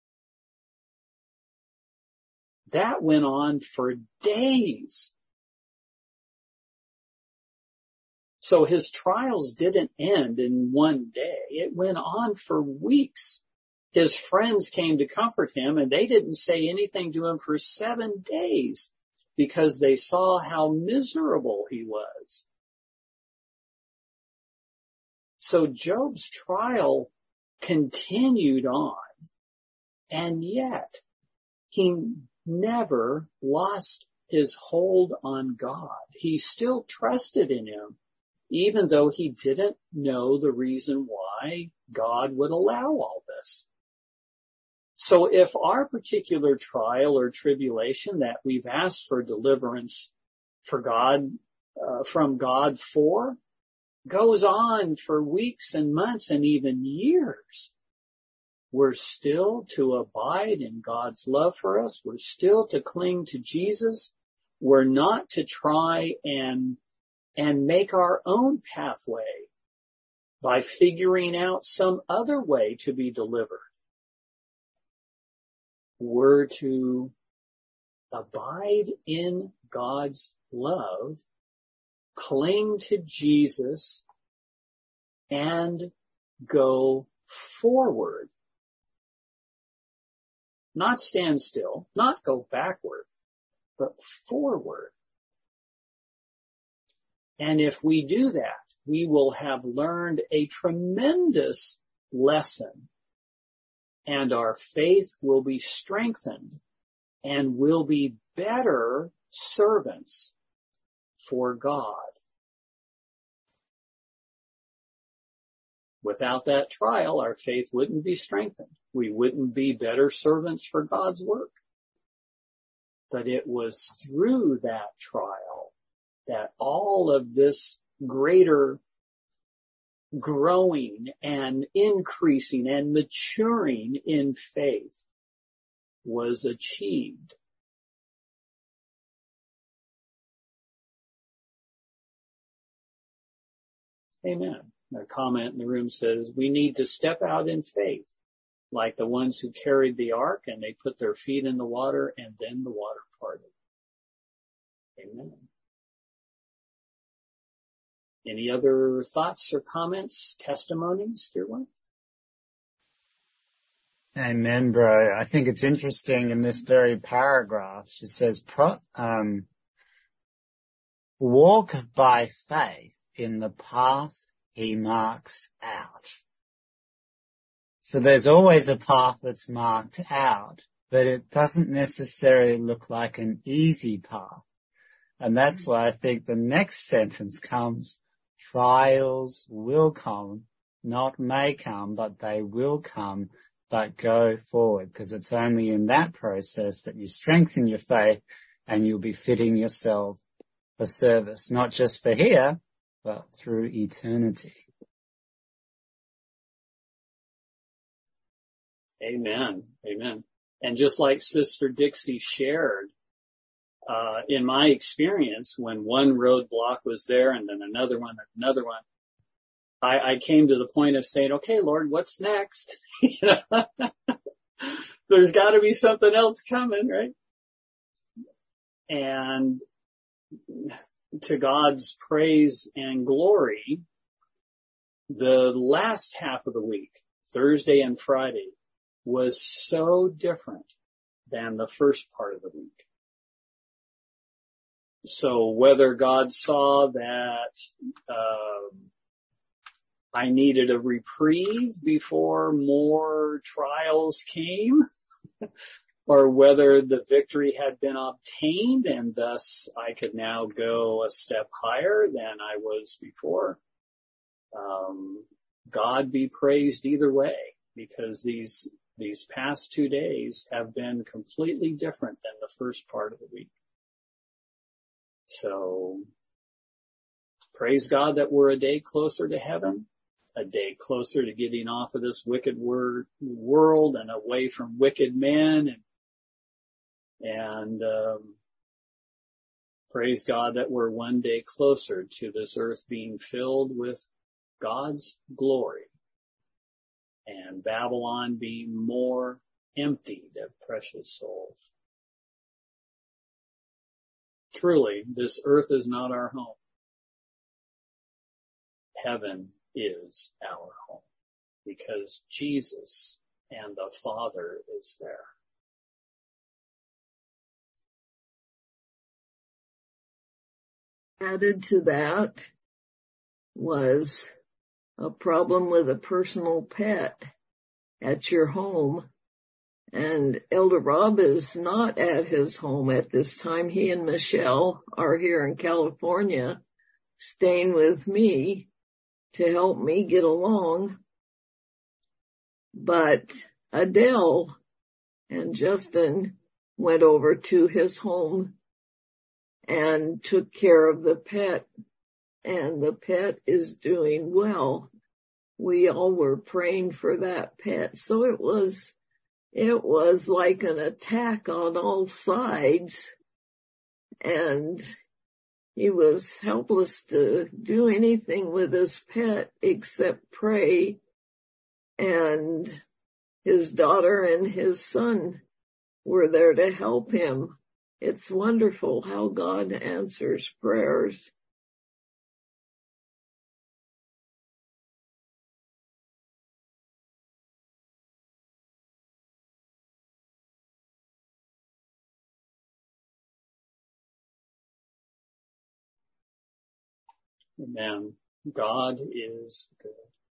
That went on for days. So his trials didn't end in one day. It went on for weeks. His friends came to comfort him, and they didn't say anything to him for 7 days because they saw how miserable he was. So Job's trial continued on, and yet he never lost his hold on God. He still trusted in him, even though he didn't know the reason why God would allow all this. So if our particular trial or tribulation that we've asked for deliverance for God, from God for, goes on for weeks and months and even years, we're still to abide in God's love for us. We're still to cling to Jesus. We're not to try and make our own pathway by figuring out some other way to be delivered. We're to abide in God's love, cling to Jesus, and go forward. Not stand still, not go backward, but forward. And if we do that, we will have learned a tremendous lesson, and our faith will be strengthened and will be better servants for God. Without that trial, our faith wouldn't be strengthened. We wouldn't be better servants for God's work. But it was through that trial that all of this greater growing and increasing and maturing in faith was achieved. Amen. A comment in the room says, we need to step out in faith, like the ones who carried the ark, and they put their feet in the water and then the water parted. Amen. Any other thoughts or comments, testimonies, dear one? Amen, bro. I think it's interesting in this very paragraph. She says, walk by faith in the path he marks out. So there's always a path that's marked out, but it doesn't necessarily look like an easy path. And that's why I think the next sentence comes, trials will come, not may come, but they will come, but go forward, because it's only in that process that you strengthen your faith and you'll be fitting yourself for service, not just for here, but through eternity. Amen. Amen. And just like Sister Dixie shared, in my experience, when one roadblock was there and then another one, I came to the point of saying, okay, Lord, what's next? There's got to be something else coming, right? And to God's praise and glory, the last half of the week, Thursday and Friday, was so different than the first part of the week. So whether God saw that I needed a reprieve before more trials came, or whether the victory had been obtained and thus I could now go a step higher than I was before, God be praised either way, because these past 2 days have been completely different than the first part of the week. So praise God that we're a day closer to heaven, a day closer to getting off of this wicked world and away from wicked men, and praise God that we're one day closer to this earth being filled with God's glory and Babylon being more emptied of precious souls. Truly, this earth is not our home. Heaven is our home, because Jesus and the Father is there. Added to that was a problem with a personal pet at your home. And Elder Rob is not at his home at this time. He and Michelle are here in California, staying with me to help me get along. But Adele and Justin went over to his home and took care of the pet, and the pet is doing well. We all were praying for that pet. So it was like an attack on all sides, and he was helpless to do anything with his pet except pray, and his daughter and his son were there to help him. It's wonderful how God answers prayers. Amen. God is good.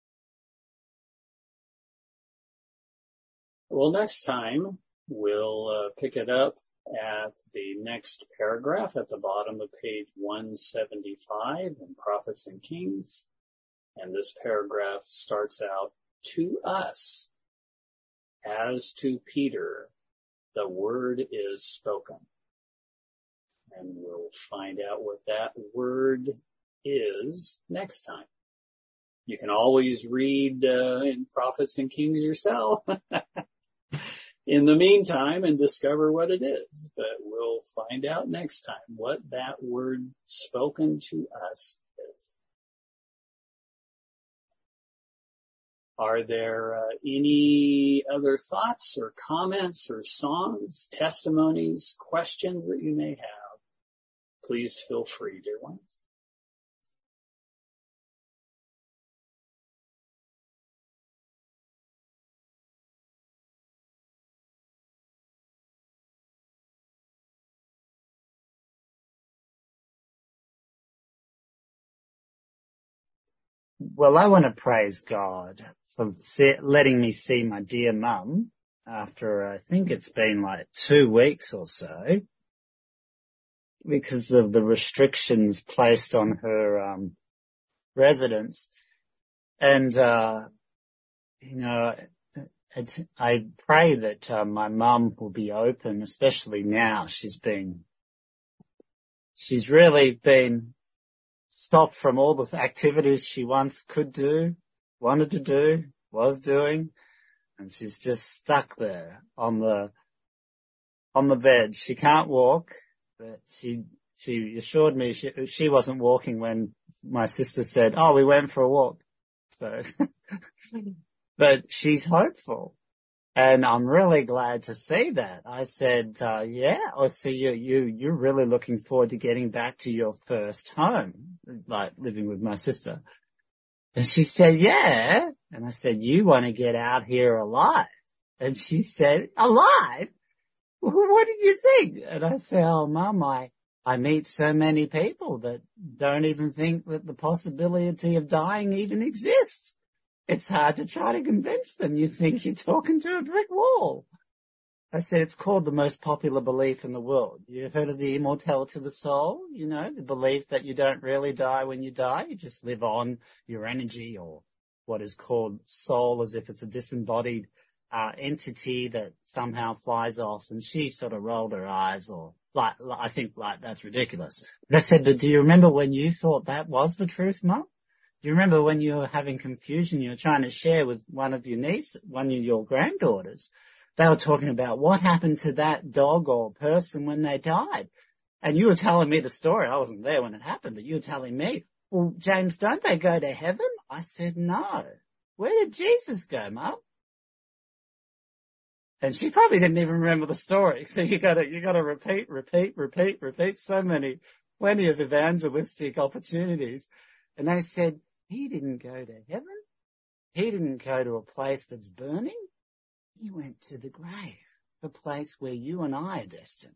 Well, next time we'll pick it up at the next paragraph at the bottom of page 175 in Prophets and Kings. And this paragraph starts out, to us, as to Peter, the word is spoken. And we'll find out what that word is next time. You can always read in Prophets and Kings yourself in the meantime and discover what it is. But we'll find out next time what that word spoken to us is. Are there any other thoughts or comments or songs, testimonies, questions that you may have? Please feel free, dear ones. Well, I want to praise God for letting me see my dear mum after I think it's been like 2 weeks or so, because of the restrictions placed on her residence. And, I pray that my mum will be open, especially now. She's really been stopped from all the activities she once could do, wanted to do, was doing, and she's just stuck there on the bed. She can't walk, but she assured me she wasn't walking when my sister said, "Oh, we went for a walk." So, but she's hopeful. And I'm really glad to see that. I said, yeah, I see you're really looking forward to getting back to your first home, like living with my sister. And she said, yeah. And I said, you want to get out here alive? And she said, alive? What did you think? And I said, oh, Mum, I meet so many people that don't even think that the possibility of dying even exists. It's hard to try to convince them. You think you're talking to a brick wall. I said, it's called the most popular belief in the world. You've heard of the immortality of the soul? You know, the belief that you don't really die when you die. You just live on your energy, or what is called soul, as if it's a disembodied entity that somehow flies off. And she sort of rolled her eyes, or I think that's ridiculous. But I said, but do you remember when you thought that was the truth, Mum? Do you remember when you were having confusion, you were trying to share with one of your granddaughters? They were talking about what happened to that dog or person when they died. And you were telling me the story. I wasn't there when it happened, but you were telling me, well, James, don't they go to heaven? I said, no. Where did Jesus go, Mum? And she probably didn't even remember the story. So you gotta repeat. Plenty of evangelistic opportunities. And they said, he didn't go to heaven. He didn't go to a place that's burning. He went to the grave, the place where you and I are destined.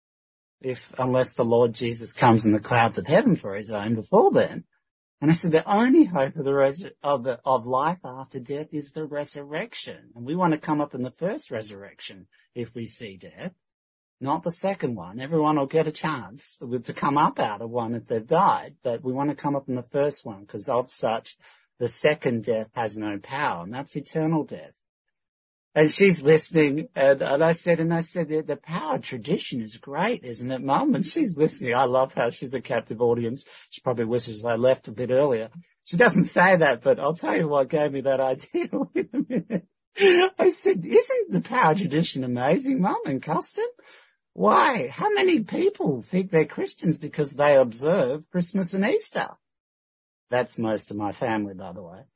Unless the Lord Jesus comes in the clouds of heaven for his own before then. And I said, the only hope of life after death is the resurrection. And we want to come up in the first resurrection if we see death, not the second one. Everyone will get a chance to come up out of one if they've died, but we want to come up in the first one, because of such, the second death has no power, and that's eternal death. And she's listening, and I said, the power of tradition is great, isn't it, Mum? And she's listening. I love how she's a captive audience. She probably wishes I left a bit earlier. She doesn't say that, but I'll tell you what gave me that idea in a minute. I said, isn't the power of tradition amazing, Mum, and custom? Why? How many people think they're Christians because they observe Christmas and Easter? That's most of my family, by the way.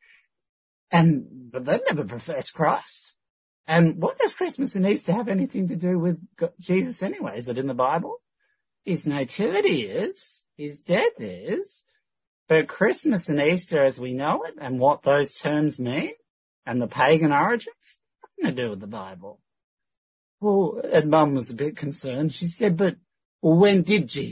But they never profess Christ. And what does Christmas and Easter have anything to do with Jesus anyway? Is it in the Bible? His nativity is. His death is. But Christmas and Easter as we know it, and what those terms mean, and the pagan origins, nothing to do with the Bible. Well, and Mum was a bit concerned. She said, but when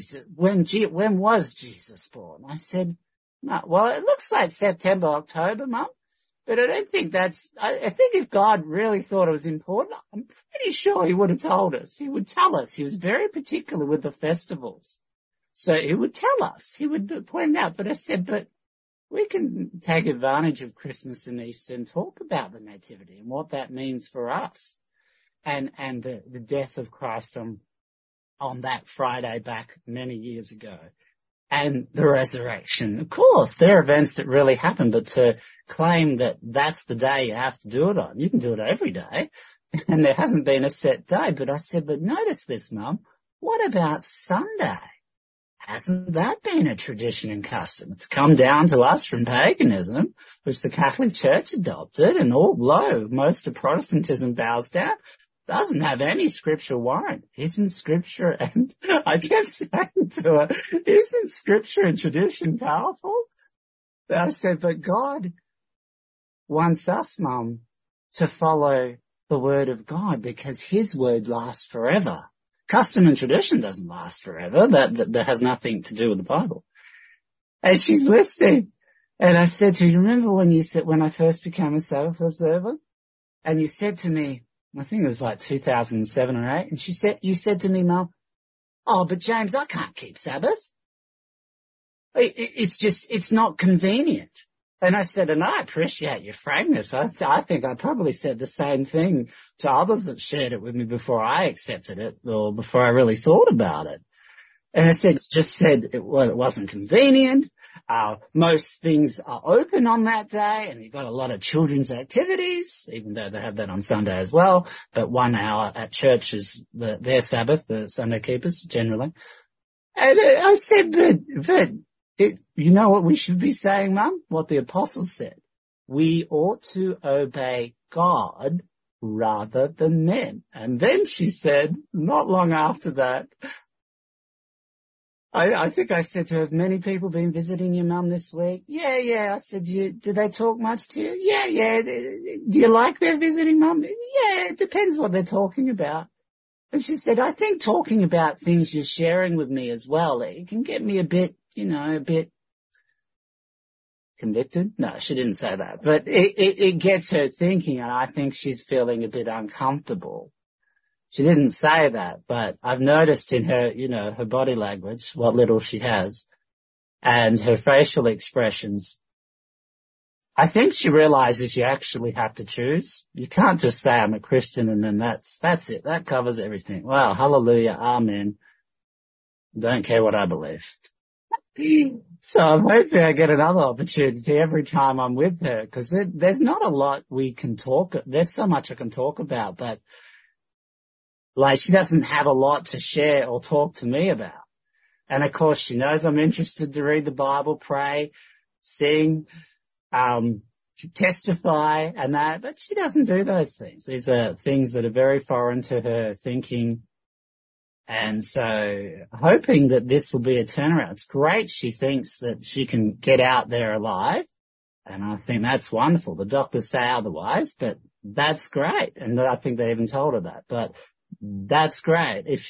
was Jesus born? I said, no, well, it looks like September, October, Mum. But I don't think I think if God really thought it was important, I'm pretty sure he would have told us. He would tell us. He was very particular with the festivals. So he would tell us. He would point it out. But I said, but we can take advantage of Christmas and Easter and talk about the Nativity and what that means for us. And the death of Christ on that Friday back many years ago. And the resurrection. Of course, there are events that really happen, but to claim that that's the day you have to do it on, you can do it every day, and there hasn't been a set day. But I said, but notice this, Mum, what about Sunday? Hasn't that been a tradition and custom? It's come down to us from paganism, which the Catholic Church adopted, and although most of Protestantism bows down, doesn't have any scriptural warrant. Isn't scripture, and I kept saying to her, isn't scripture and tradition powerful? I said, but God wants us, Mum, to follow the word of God because his word lasts forever. Custom and tradition doesn't last forever. That has nothing to do with the Bible. And she's listening. And I said to her, you remember when I first became a Sabbath observer? And you said to me, I think it was like 2007 or 8, and you said to me, Mum, oh, but James, I can't keep Sabbath. It's not convenient. And I said, and I appreciate your frankness. I think I probably said the same thing to others that shared it with me before I accepted it or before I really thought about it. And I just said it wasn't convenient. Most things are open on that day, and you've got a lot of children's activities, even though they have that on Sunday as well. But 1 hour at church is their Sabbath, the Sunday keepers generally. And I said, but you know what we should be saying, Mum? What the apostles said. We ought to obey God rather than men. And then she said, not long after that, I think I said to her, have many people been visiting your mum this week? Yeah. I said, do they talk much to you? Yeah. Do you like their visiting, Mum? Yeah, it depends what they're talking about. And she said, I think talking about things you're sharing with me as well, it can get me a bit convicted. No, she didn't say that, but it gets her thinking, and I think she's feeling a bit uncomfortable. She didn't say that, but I've noticed in her, her body language, what little she has, and her facial expressions. I think she realizes you actually have to choose. You can't just say I'm a Christian and then that's it. That covers everything. Well, hallelujah, amen. Don't care what I believe. So I'm hoping I get another opportunity every time I'm with her, because there's not a lot we can talk. There's so much I can talk about, but she doesn't have a lot to share or talk to me about. And of course she knows I'm interested to read the Bible, pray, sing, testify and that, but she doesn't do those things. These are things that are very foreign to her thinking. And so hoping that this will be a turnaround. It's great she thinks that she can get out there alive. And I think that's wonderful. The doctors say otherwise, but that's great. And I think they even told her that, but that's great. If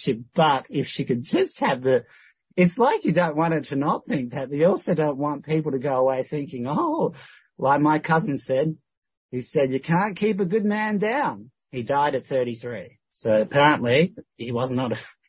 she could just have it's like you don't want her to not think that. You also don't want people to go away thinking, like my cousin said, he said, you can't keep a good man down. He died at 33. So apparently he was not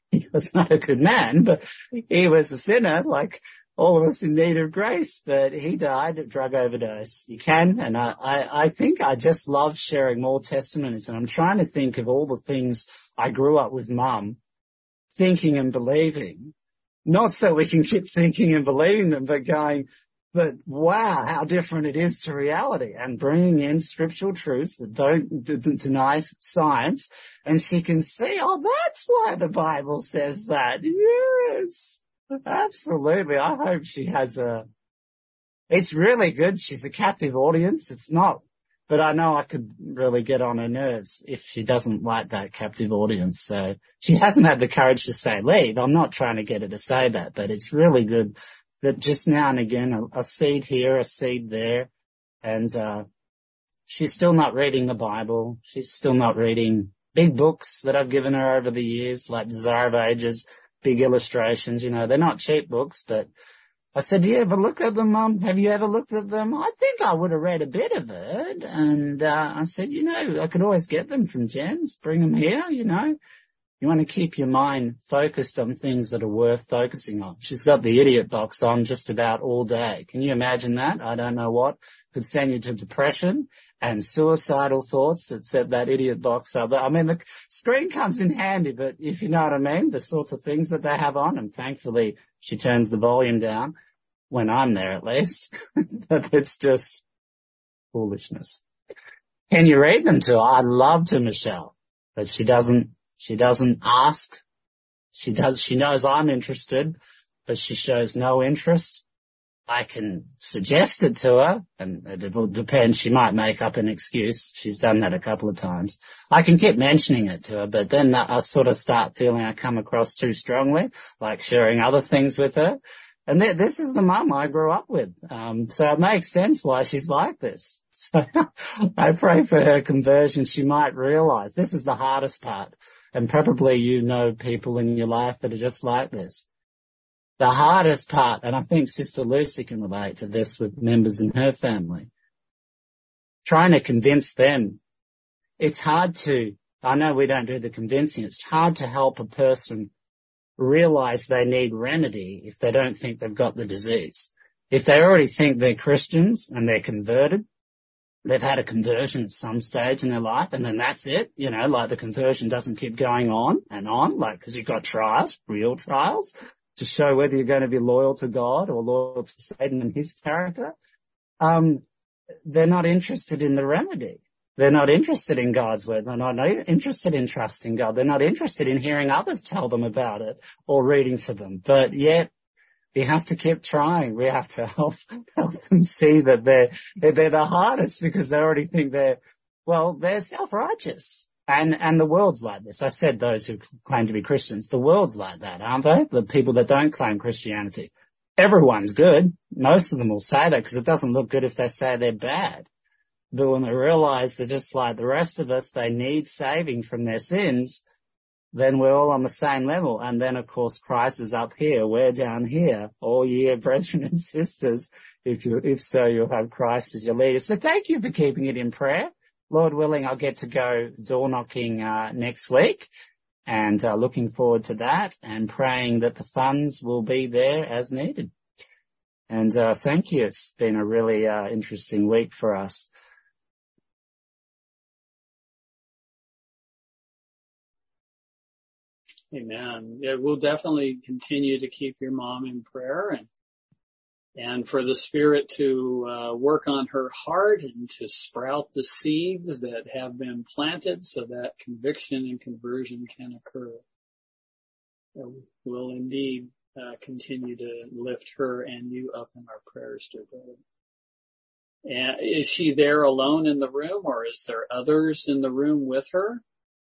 a good man, but he was a sinner, like all of us in need of grace, but he died of drug overdose. You can, and I think I just love sharing more testimonies, and I'm trying to think of all the things I grew up with Mum thinking and believing, not so we can keep thinking and believing them, but going, but wow, how different it is to reality, and bringing in scriptural truths that don't deny science, and she can see, that's why the Bible says that. Yes. Absolutely. I hope she has it's really good. She's a captive audience. It's not, but I know I could really get on her nerves if she doesn't like that captive audience. So she hasn't had the courage to say leave. I'm not trying to get her to say that, but it's really good that just now and again a seed here, a seed there, and she's still not reading the Bible. She's still not reading big books that I've given her over the years, like Desire of Ages, big illustrations, they're not cheap books, but I said, do you ever look at them, Mum? Have you ever looked at them? I think I would have read a bit of it. And I said, I could always get them from Jen's, bring them here, You want to keep your mind focused on things that are worth focusing on. She's got the idiot box on just about all day. Can you imagine that? I don't know what could send you to depression and suicidal thoughts that set that idiot box up. I mean, the screen comes in handy, but if you know what I mean, the sorts of things that they have on, and thankfully she turns the volume down when I'm there at least. It's just foolishness. Can you read them to her? I'd love to, Michelle, but she doesn't ask. She knows I'm interested, but she shows no interest. I can suggest it to her, and it will depend. She might make up an excuse. She's done that a couple of times. I can keep mentioning it to her, but then I sort of start feeling I come across too strongly, like sharing other things with her. And this is the mum I grew up with. So it makes sense why she's like this. So I pray for her conversion. She might realize this is the hardest part. And probably people in your life that are just like this. The hardest part, and I think Sister Lucy can relate to this with members in her family, trying to convince them. It's hard I know we don't do the convincing, it's hard to help a person realize they need remedy if they don't think they've got the disease. if they already think they're Christians and they're converted, they've had a conversion at some stage in their life, and then that's it, like the conversion doesn't keep going on and on, like, because you've got trials, real trials, to show whether you're going to be loyal to God or loyal to Satan and his character. They're not interested in the remedy. They're not interested in God's word. They're not interested in trusting God. They're not interested in hearing others tell them about it or reading to them. But yet, we have to keep trying. We have to help them see that they're the hardest, because they already think they're self-righteous. And the world's like this. I said those who claim to be Christians. The world's like that, aren't they? The people that don't claim Christianity. Everyone's good. Most of them will say that because it doesn't look good if they say they're bad. But when they realize they're just like the rest of us, they need saving from their sins, then we're all on the same level. And then, of course, Christ is up here. We're down here. All ye brethren and sisters, if so, you'll have Christ as your leader. So thank you for keeping it in prayer. Lord willing, I'll get to go door knocking next week, and looking forward to that, and praying that the funds will be there as needed. And thank you. It's been a really interesting week for us. Amen. Yeah, we'll definitely continue to keep your mom in prayer, and for the Spirit to work on her heart and to sprout the seeds that have been planted so that conviction and conversion can occur. We'll indeed continue to lift her and you up in our prayers, dear brother. And is she there alone in the room, or is there others in the room with her?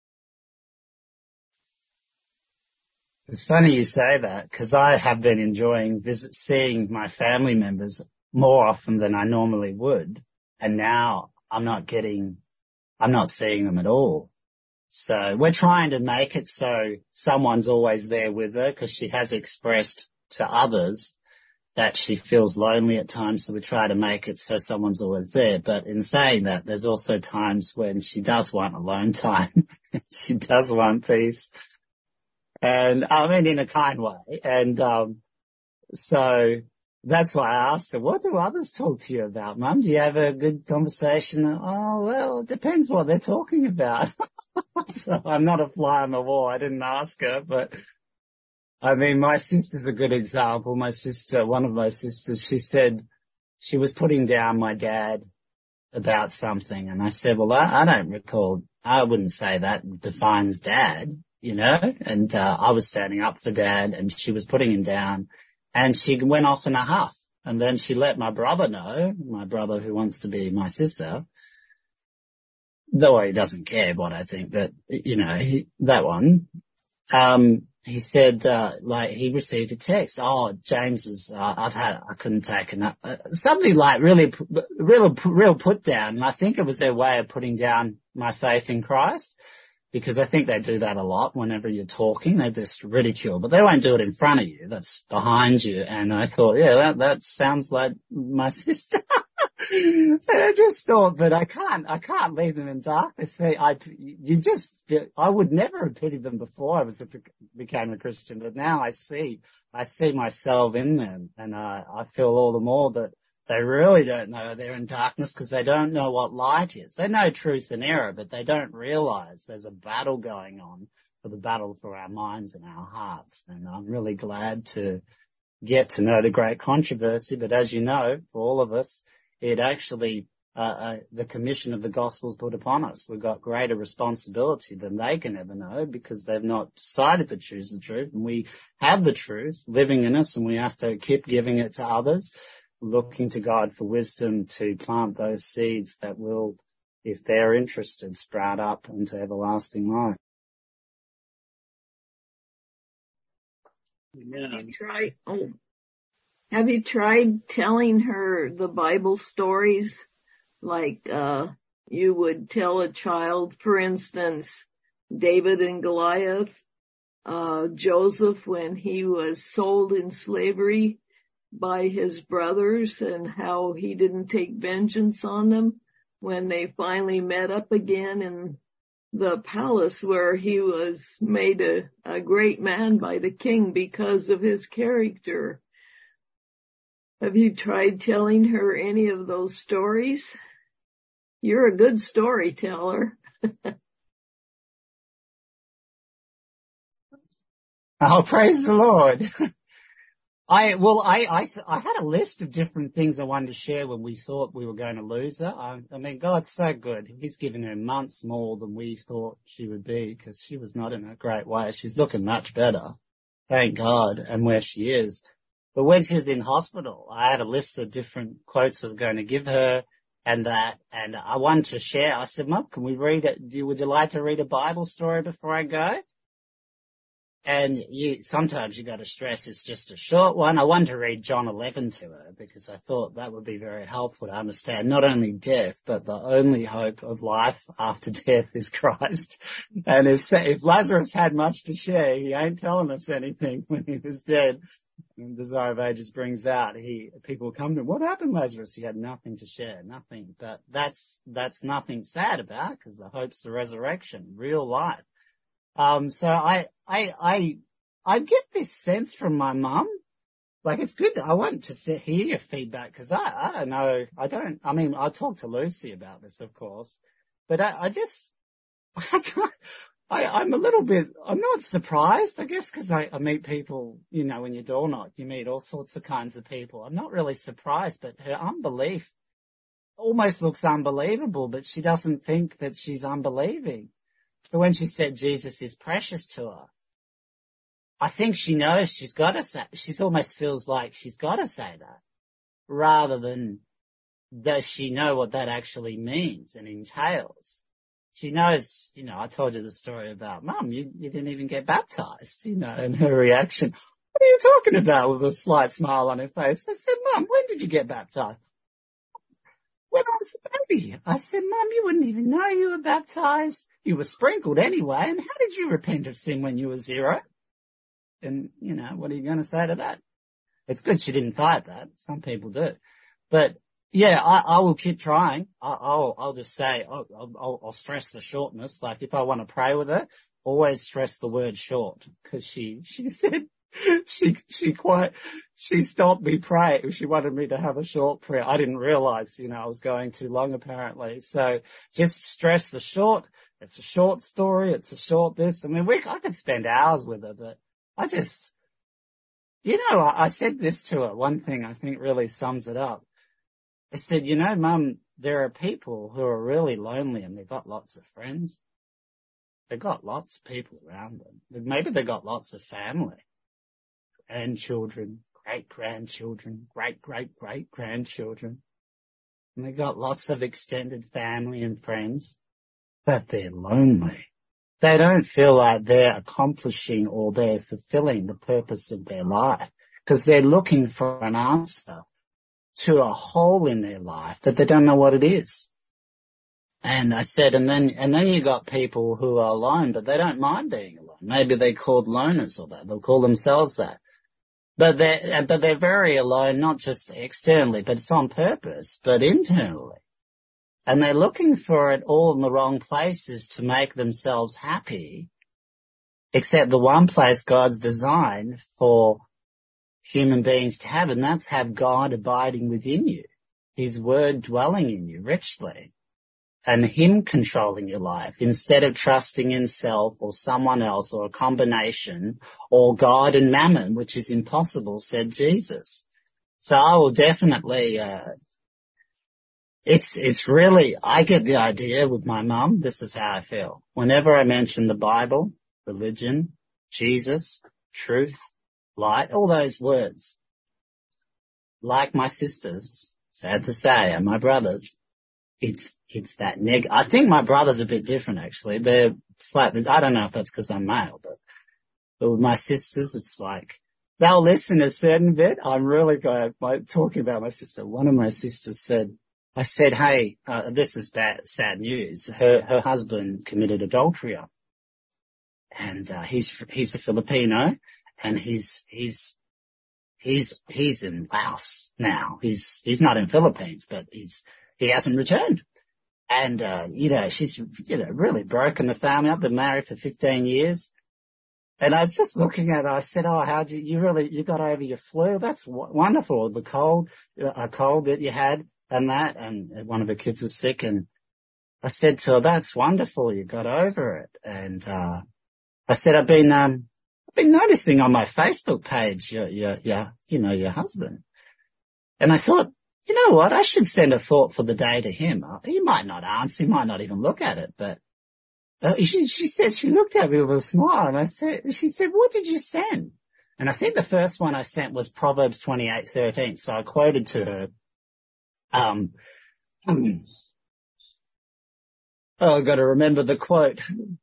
It's funny you say that, because I have been enjoying seeing my family members more often than I normally would. And now I'm not seeing them at all. So we're trying to make it so someone's always there with her, because she has expressed to others that she feels lonely at times. So we try to make it so someone's always there. But in saying that, there's also times when she does want alone time. She does want peace. And I mean, in a kind way. And so that's why I asked her, what do others talk to you about, Mum? Do you have a good conversation? Oh, well, it depends what they're talking about. So I'm not a fly on the wall. I didn't ask her, but I mean, my sister's a good example. One of my sisters, she said she was putting down my dad about something. And I said, well, I don't recall. I wouldn't say that defines Dad. And I was standing up for Dad, and she was putting him down, and she went off in a huff. And then she let my brother know, my brother who wants to be my sister, though he doesn't care what I think, but, that one, he said, he received a text. Oh, James is, I couldn't take enough, something like real put down. And I think it was their way of putting down my faith in Christ. Because I think they do that a lot whenever you're talking. They just ridicule, but they won't do it in front of you. That's behind you. And I thought, yeah, that sounds like my sister. And I just thought, but I can't leave them in darkness. I would never have pitied them before I became a Christian, but now I see myself in them, and I feel all the more that they really don't know they're in darkness, because they don't know what light is. They know truth and error, but they don't realize there's a battle going on, for the battle for our minds and our hearts. And I'm really glad to get to know the great controversy. But as you know, for all of us, it actually, the commission of the gospel is put upon us. We've got greater responsibility than they can ever know, because they've not decided to choose the truth. And we have the truth living in us, and we have to keep giving it to others, looking to God for wisdom to plant those seeds that will, if they're interested, sprout up into everlasting life. Amen. Have you tried telling her the Bible stories? Like, you would tell a child, for instance, David and Goliath, Joseph when he was sold in slavery by his brothers, and how he didn't take vengeance on them when they finally met up again in the palace, where he was made a great man by the king because of his character. Have you tried telling her any of those stories? You're a good storyteller. Oh, praise the Lord. I had a list of different things I wanted to share when we thought we were going to lose her. I mean, God's so good. He's given her months more than we thought she would be, because she was not in a great way. She's looking much better, thank God, and where she is. But when she was in hospital, I had a list of different quotes I was going to give her and I wanted to share. I said, Mum, can we read it? Would you like to read a Bible story before I go? And sometimes you got to stress it's just a short one. I wanted to read John 11 to her because I thought that would be very helpful to understand not only death, but the only hope of life after death is Christ. And if Lazarus had much to share, he ain't telling us anything when he was dead. And Desire of Ages brings out, people come to him, what happened, Lazarus? He had nothing to share, nothing. But that's nothing sad about, because the hope's the resurrection, real life. So I get this sense from my mum, like it's good. I want to hear your feedback, because I don't know. I'll talk to Lucy about this, of course, but I'm a little bit, I'm not surprised, I guess, because I meet people, when you door knock, you meet all sorts of kinds of people. I'm not really surprised, but her unbelief almost looks unbelievable, but she doesn't think that she's unbelieving. So when she said Jesus is precious to her, I think she knows she's got to say, she almost feels like she's got to say that, rather than does she know what that actually means and entails. She knows, I told you the story about, Mum, you didn't even get baptized, and her reaction, what are you talking about, with a slight smile on her face? I said, Mum, when did you get baptized? When I was a baby. I said, Mum, you wouldn't even know you were baptized. You were sprinkled anyway. And how did you repent of sin when you were 0? And, what are you going to say to that? It's good she didn't fight that. Some people do. But, yeah, I will keep trying. I'll just say, I'll stress the shortness. Like if I want to pray with her, always stress the word short. Because she said, she stopped me praying. She wanted me to have a short prayer. I didn't realize, I was going too long apparently. So just stress the short. It's a short story. It's a short this. I mean, I could spend hours with her, but I just, I said this to her. One thing I think really sums it up. I said, Mum, there are people who are really lonely and they've got lots of friends. They've got lots of people around them. Maybe they've got lots of family. Grandchildren, great-grandchildren, great-great-great-grandchildren. And they got lots of extended family and friends, but they're lonely. They don't feel like they're accomplishing or they're fulfilling the purpose of their life, because they're looking for an answer to a hole in their life that they don't know what it is. And I said, and then you got people who are alone, but they don't mind being alone. Maybe they're called loners or that. They'll call themselves that. But they're very alone, not just externally, but it's on purpose, but internally. And they're looking for it all in the wrong places to make themselves happy, except the one place God's designed for human beings to have, and that's have God abiding within you, His word dwelling in you richly, and Him controlling your life instead of trusting in self or someone else or a combination or God and mammon, which is impossible, said Jesus. So I will definitely, it's really, I get the idea with my mum. This is how I feel. Whenever I mention the Bible, religion, Jesus, truth, light, all those words, like my sisters, sad to say, and my brothers, it's that I think my brother's a bit different actually. They're slightly, I don't know if that's because I'm male, but with my sisters, it's like, they'll listen a certain bit. I'm really glad by talking about my sister. One of my sisters said, I said, hey, this is sad news. Her husband committed adultery. And, he's a Filipino and he's in Laos now. He's not in Philippines, but he hasn't returned. And, she's, really broken the family up. They're married for 15 years. And I was just looking at her. I said, "Oh, how'd you got over your flu? That's wonderful. The cold, a cold that you had and that, and one of the kids was sick." And I said to her, "That's wonderful. You got over it." And, I said, I've been noticing on my Facebook page, your husband. And I thought, you know what? I should send a thought for the day to him. He might not answer. He might not even look at it, but she said, she looked at me with a smile, and she said, "What did you send?" And I think the first one I sent was Proverbs 28:13. So I quoted to her, I've got to remember the quote.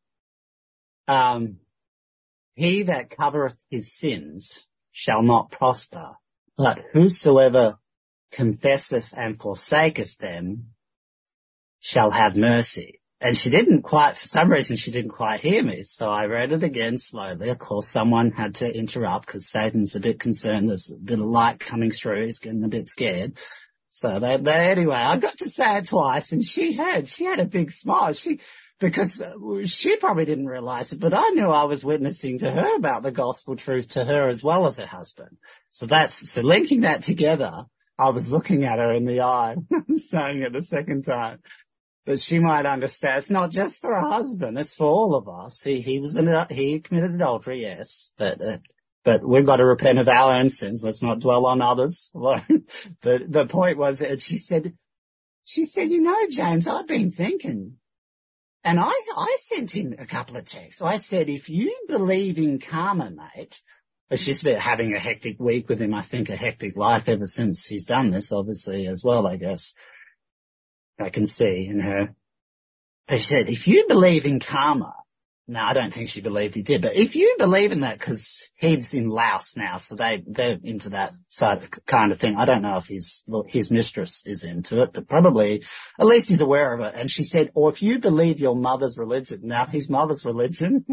He that covereth his sins shall not prosper, but whosoever confesseth and forsaketh them shall have mercy. And for some reason she didn't quite hear me, so I read it again slowly. Of course, someone had to interrupt because Satan's a bit concerned. There's a bit of light coming through. He's getting a bit scared. So anyway, I got to say it twice, and she had a big smile. Because she probably didn't realize it, but I knew I was witnessing to her about the gospel truth to her as well as her husband. So linking that together, I was looking at her in the eye, saying it the second time, that she might understand. It's not just for her husband, it's for all of us. He committed adultery, yes, but we've got to repent of our own sins. Let's not dwell on others alone. But the point was that she said, James, I've been thinking. And I sent him a couple of texts. I said, if you believe in karma, mate, it's just been having a hectic week with him. I think a hectic life ever since he's done this, obviously, as well, I guess. I can see in her. But she said, if you believe in karma, now I don't think she believed he did, but if you believe in that, because he's in Laos now, so they're into that kind of thing. I don't know if his mistress is into it, but probably, at least he's aware of it. And she said, or if you believe your mother's religion, now his mother's religion,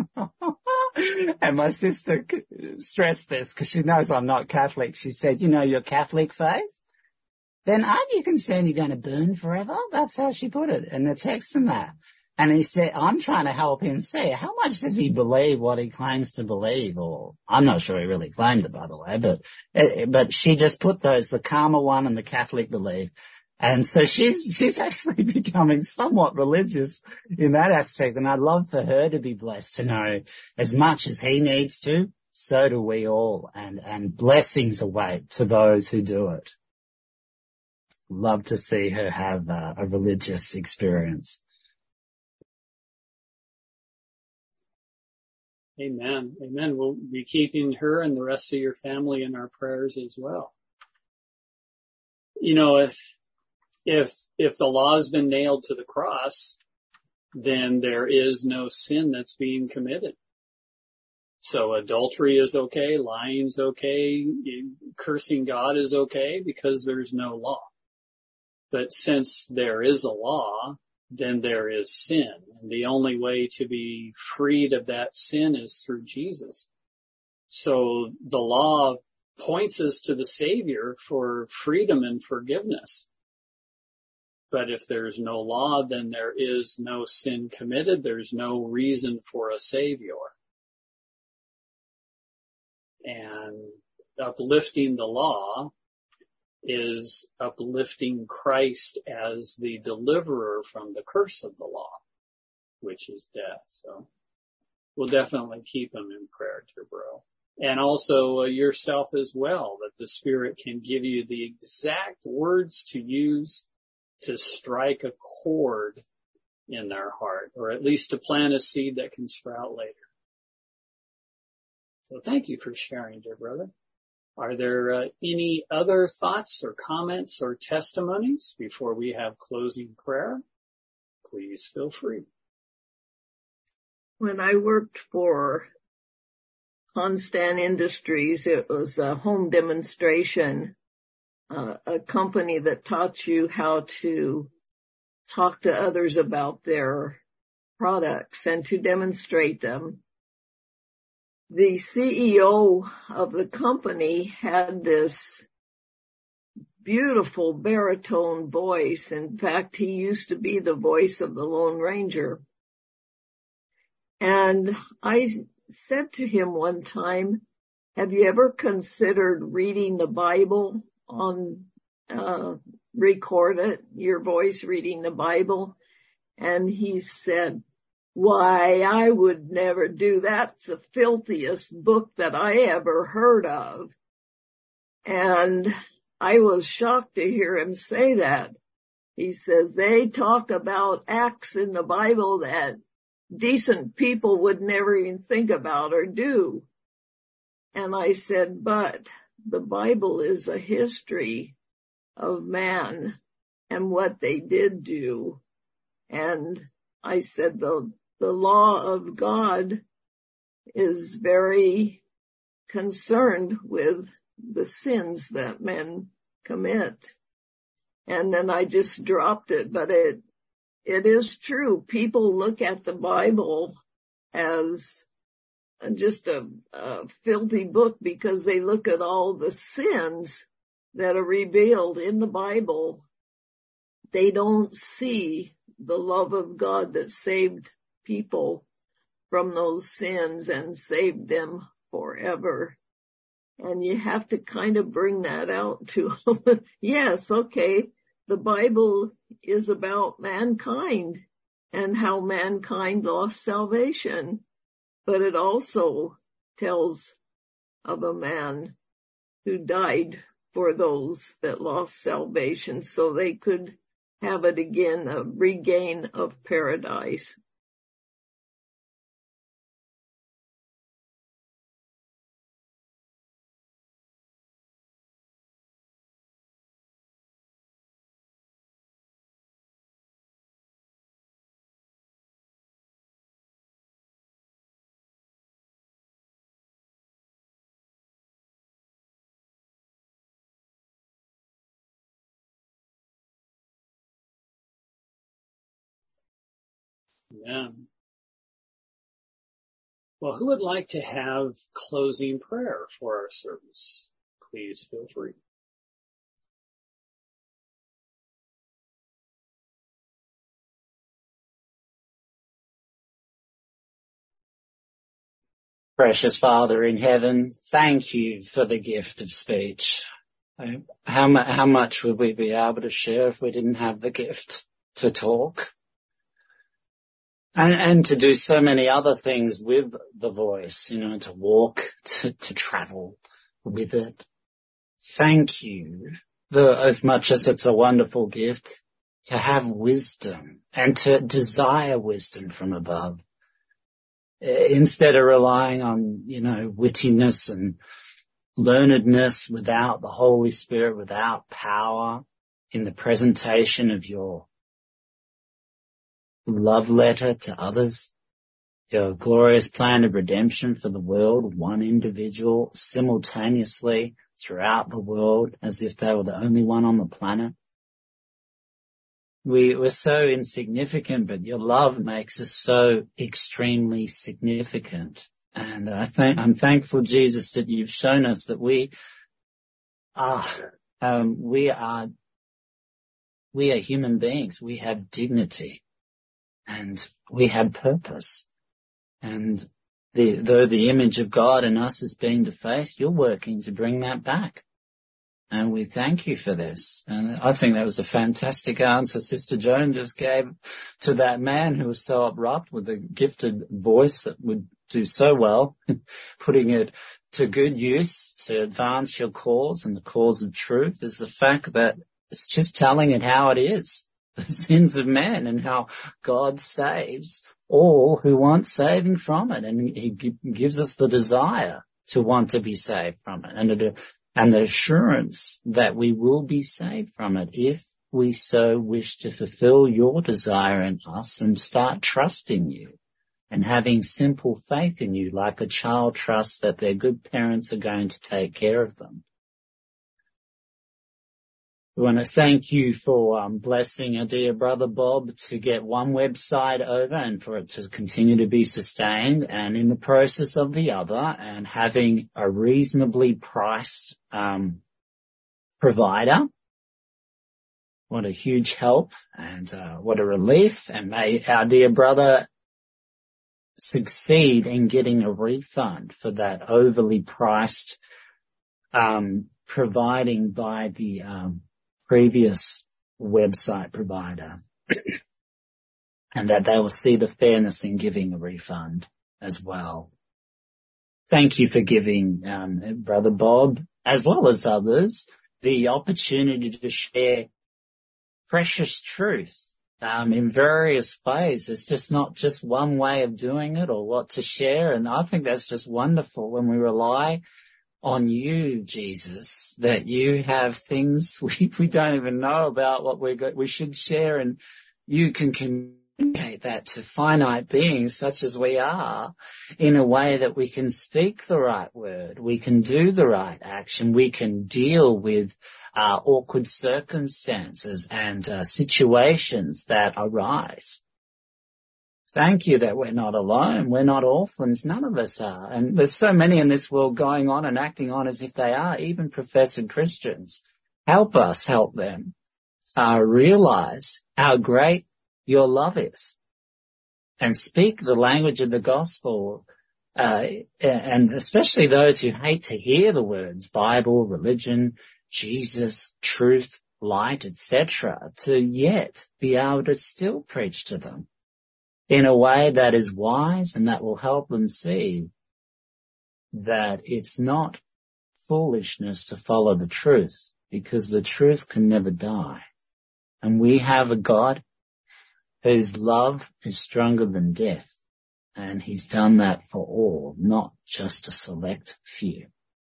and my sister stressed this because she knows I'm not Catholic. She said, your Catholic faith, then aren't you concerned you're going to burn forever? That's how she put it in the text and that. And he said, I'm trying to help him see how much does he believe what he claims to believe, or I'm not sure he really claimed it, by the way, but she just put the karma one and the Catholic belief. And so she's actually becoming somewhat religious in that aspect. And I'd love for her to be blessed to know as much as he needs to, so do we all. And blessings await to those who do it. Love to see her have a religious experience. Amen. Amen. We'll be keeping her and the rest of your family in our prayers as well. If the law has been nailed to the cross, then there is no sin that's being committed. So adultery is okay, lying's okay, cursing God is okay because there's no law. But since there is a law, then there is sin. And the only way to be freed of that sin is through Jesus. So the law points us to the Savior for freedom and forgiveness. But if there's no law, then there is no sin committed. There's no reason for a Savior. And uplifting the law is uplifting Christ as the deliverer from the curse of the law, which is death. So we'll definitely keep him in prayer, dear bro. And also yourself as well, that the Spirit can give you the exact words to use to strike a chord in their heart, or at least to plant a seed that can sprout later. So thank you for sharing, dear brother. Are there any other thoughts or comments or testimonies before we have closing prayer? Please feel free. When I worked for Constan Industries, it was a home demonstration, a company that taught you how to talk to others about their products and to demonstrate them. The CEO of the company had this beautiful baritone voice. In fact, he used to be the voice of the Lone Ranger. And I said to him one time, have you ever considered reading the Bible on, record it, your voice reading the Bible? And he said, why, I would never do that. It's the filthiest book that I ever heard of. And I was shocked to hear him say that. He says they talk about acts in the Bible that decent people would never even think about or do. And I said, but the Bible is a history of man and what they did do. And I said, the law of God is very concerned with the sins that men commit. And then I just dropped it, but it is true. People look at the Bible as just a filthy book because they look at all the sins that are revealed in the Bible. They don't see the love of God that saved people from those sins and saved them forever. And you have to kind of bring that out to them. Yes, okay, the Bible is about mankind and how mankind lost salvation, but it also tells of a man who died for those that lost salvation so they could have it again, a regain of paradise. Yeah. Well, who would like to have closing prayer for our service? Please feel free. Precious Father in heaven, thank you for the gift of speech. How much would we be able to share if we didn't have the gift to talk? And to do so many other things with the voice, to walk, to travel with it. Thank you, as much as it's a wonderful gift, to have wisdom and to desire wisdom from above. Instead of relying on, wittiness and learnedness without the Holy Spirit, without power in the presentation of your love letter to others, your glorious plan of redemption for the world, one individual simultaneously throughout the world as if they were the only one on the planet. We're so insignificant, but your love makes us so extremely significant. And I'm thankful, Jesus, that you've shown us that we are human beings. We have dignity and we have purpose. And though the image of God in us is being defaced, you're working to bring that back. And we thank you for this. And I think that was a fantastic answer Sister Joan just gave to that man who was so abrupt with a gifted voice that would do so well, putting it to good use to advance your cause and the cause of truth, is the fact that it's just telling it how it is, the sins of man, and how God saves all who want saving from it. And he gives us the desire to want to be saved from it, and the assurance that we will be saved from it if we so wish to fulfill your desire in us and start trusting you and having simple faith in you, like a child trusts that their good parents are going to take care of them. We want to thank you for blessing our dear brother Bob to get one website over and for it to continue to be sustained, and in the process of the other, and having a reasonably priced provider. What a huge help and what a relief. And may our dear brother succeed in getting a refund for that overly priced providing by the previous website provider, and that they will see the fairness in giving a refund as well. Thank you for giving Brother Bob, as well as others, the opportunity to share precious truth in various ways. It's just not just one way of doing it or what to share, and I think that's just wonderful when we rely on you, Jesus, that you have things we don't even know about what we should share, and you can communicate that to finite beings such as we are in a way that we can speak the right word, we can do the right action, we can deal with awkward circumstances and situations that arise. Thank you that we're not alone. We're not orphans. None of us are. And there's so many in this world going on and acting on as if they are, even professing Christians. Help us help them realize how great your love is and speak the language of the gospel, and especially those who hate to hear the words Bible, religion, Jesus, truth, light, etc., to yet be able to still preach to them in a way that is wise and that will help them see that it's not foolishness to follow the truth, because the truth can never die. And we have a God whose love is stronger than death, and he's done that for all, not just a select few.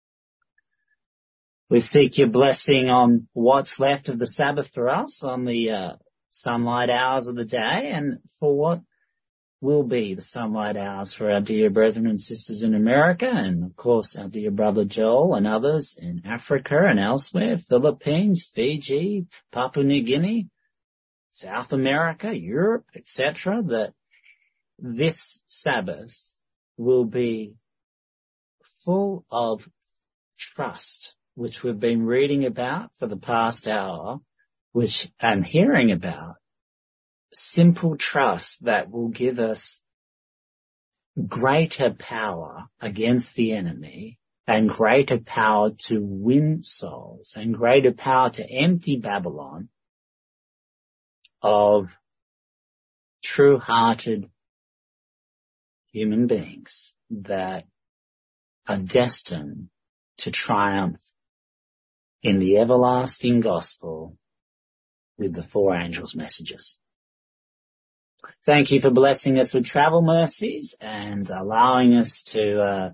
We seek your blessing on what's left of the Sabbath for us, on the sunlight hours of the day, and for what will be the sunlight hours for our dear brethren and sisters in America, and of course our dear brother Joel and others in Africa and elsewhere, Philippines, Fiji, Papua New Guinea, South America, Europe, etc., that this Sabbath will be full of trust, which we've been reading about for the past hour, which I'm hearing about. Simple trust that will give us greater power against the enemy, and greater power to win souls, and greater power to empty Babylon of true-hearted human beings that are destined to triumph in the everlasting gospel with the four angels' messages. Thank you for blessing us with travel mercies and allowing us to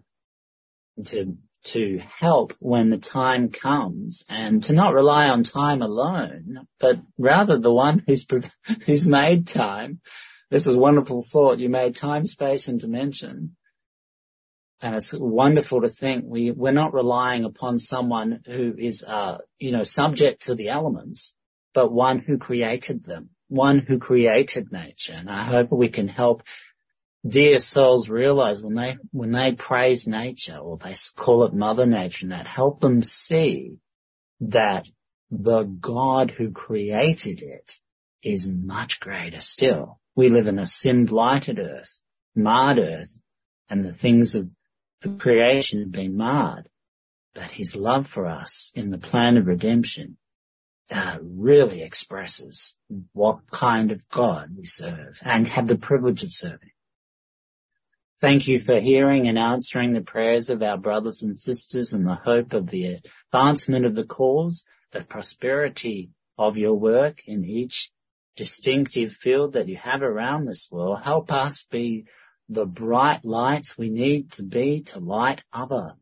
help when the time comes, and to not rely on time alone, but rather the one who's made time. This is a wonderful thought. You made time, space, and dimension. And it's wonderful to think we're not relying upon someone who is, subject to the elements, but one who created them, one who created nature. And I hope we can help dear souls realize when they praise nature, or they call it Mother Nature, and that help them see that the God who created it is much greater still. We live in a sin-blighted earth, marred earth, and the things of the creation have been marred. But his love for us in the plan of redemption really expresses what kind of God we serve and have the privilege of serving. Thank you for hearing and answering the prayers of our brothers and sisters in the hope of the advancement of the cause, the prosperity of your work in each distinctive field that you have around this world. Help us be the bright lights we need to be to light other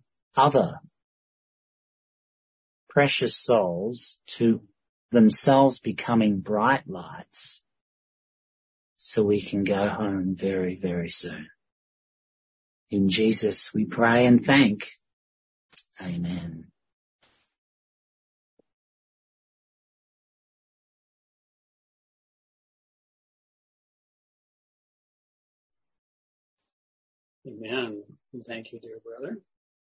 precious souls to themselves becoming bright lights, so we can go home very, very soon. In Jesus we pray and thank. Amen. Amen. Thank you, dear brother.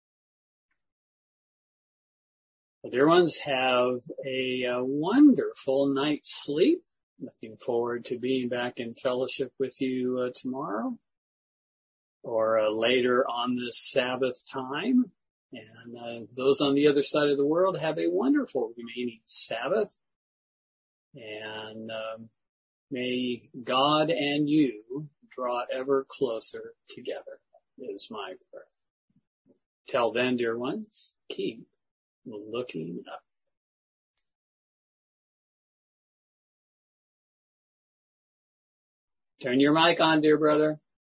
Well, dear ones, have a wonderful night's sleep. Looking forward to being back in fellowship with you tomorrow. or later on this Sabbath time. And those on the other side of the world have a wonderful remaining Sabbath. And may God and you draw ever closer together, is my prayer. Till then, dear ones, keep looking up. Turn your mic on, dear brother.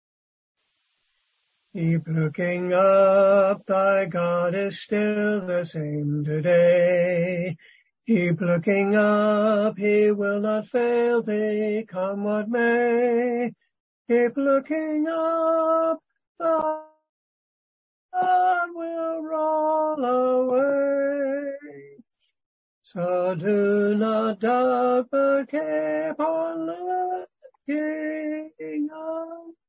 Keep looking up, thy God is still the same today. Keep looking up, he will not fail thee, come what may. Keep looking up, the God will roll away. So do not doubt, but keep on looking up.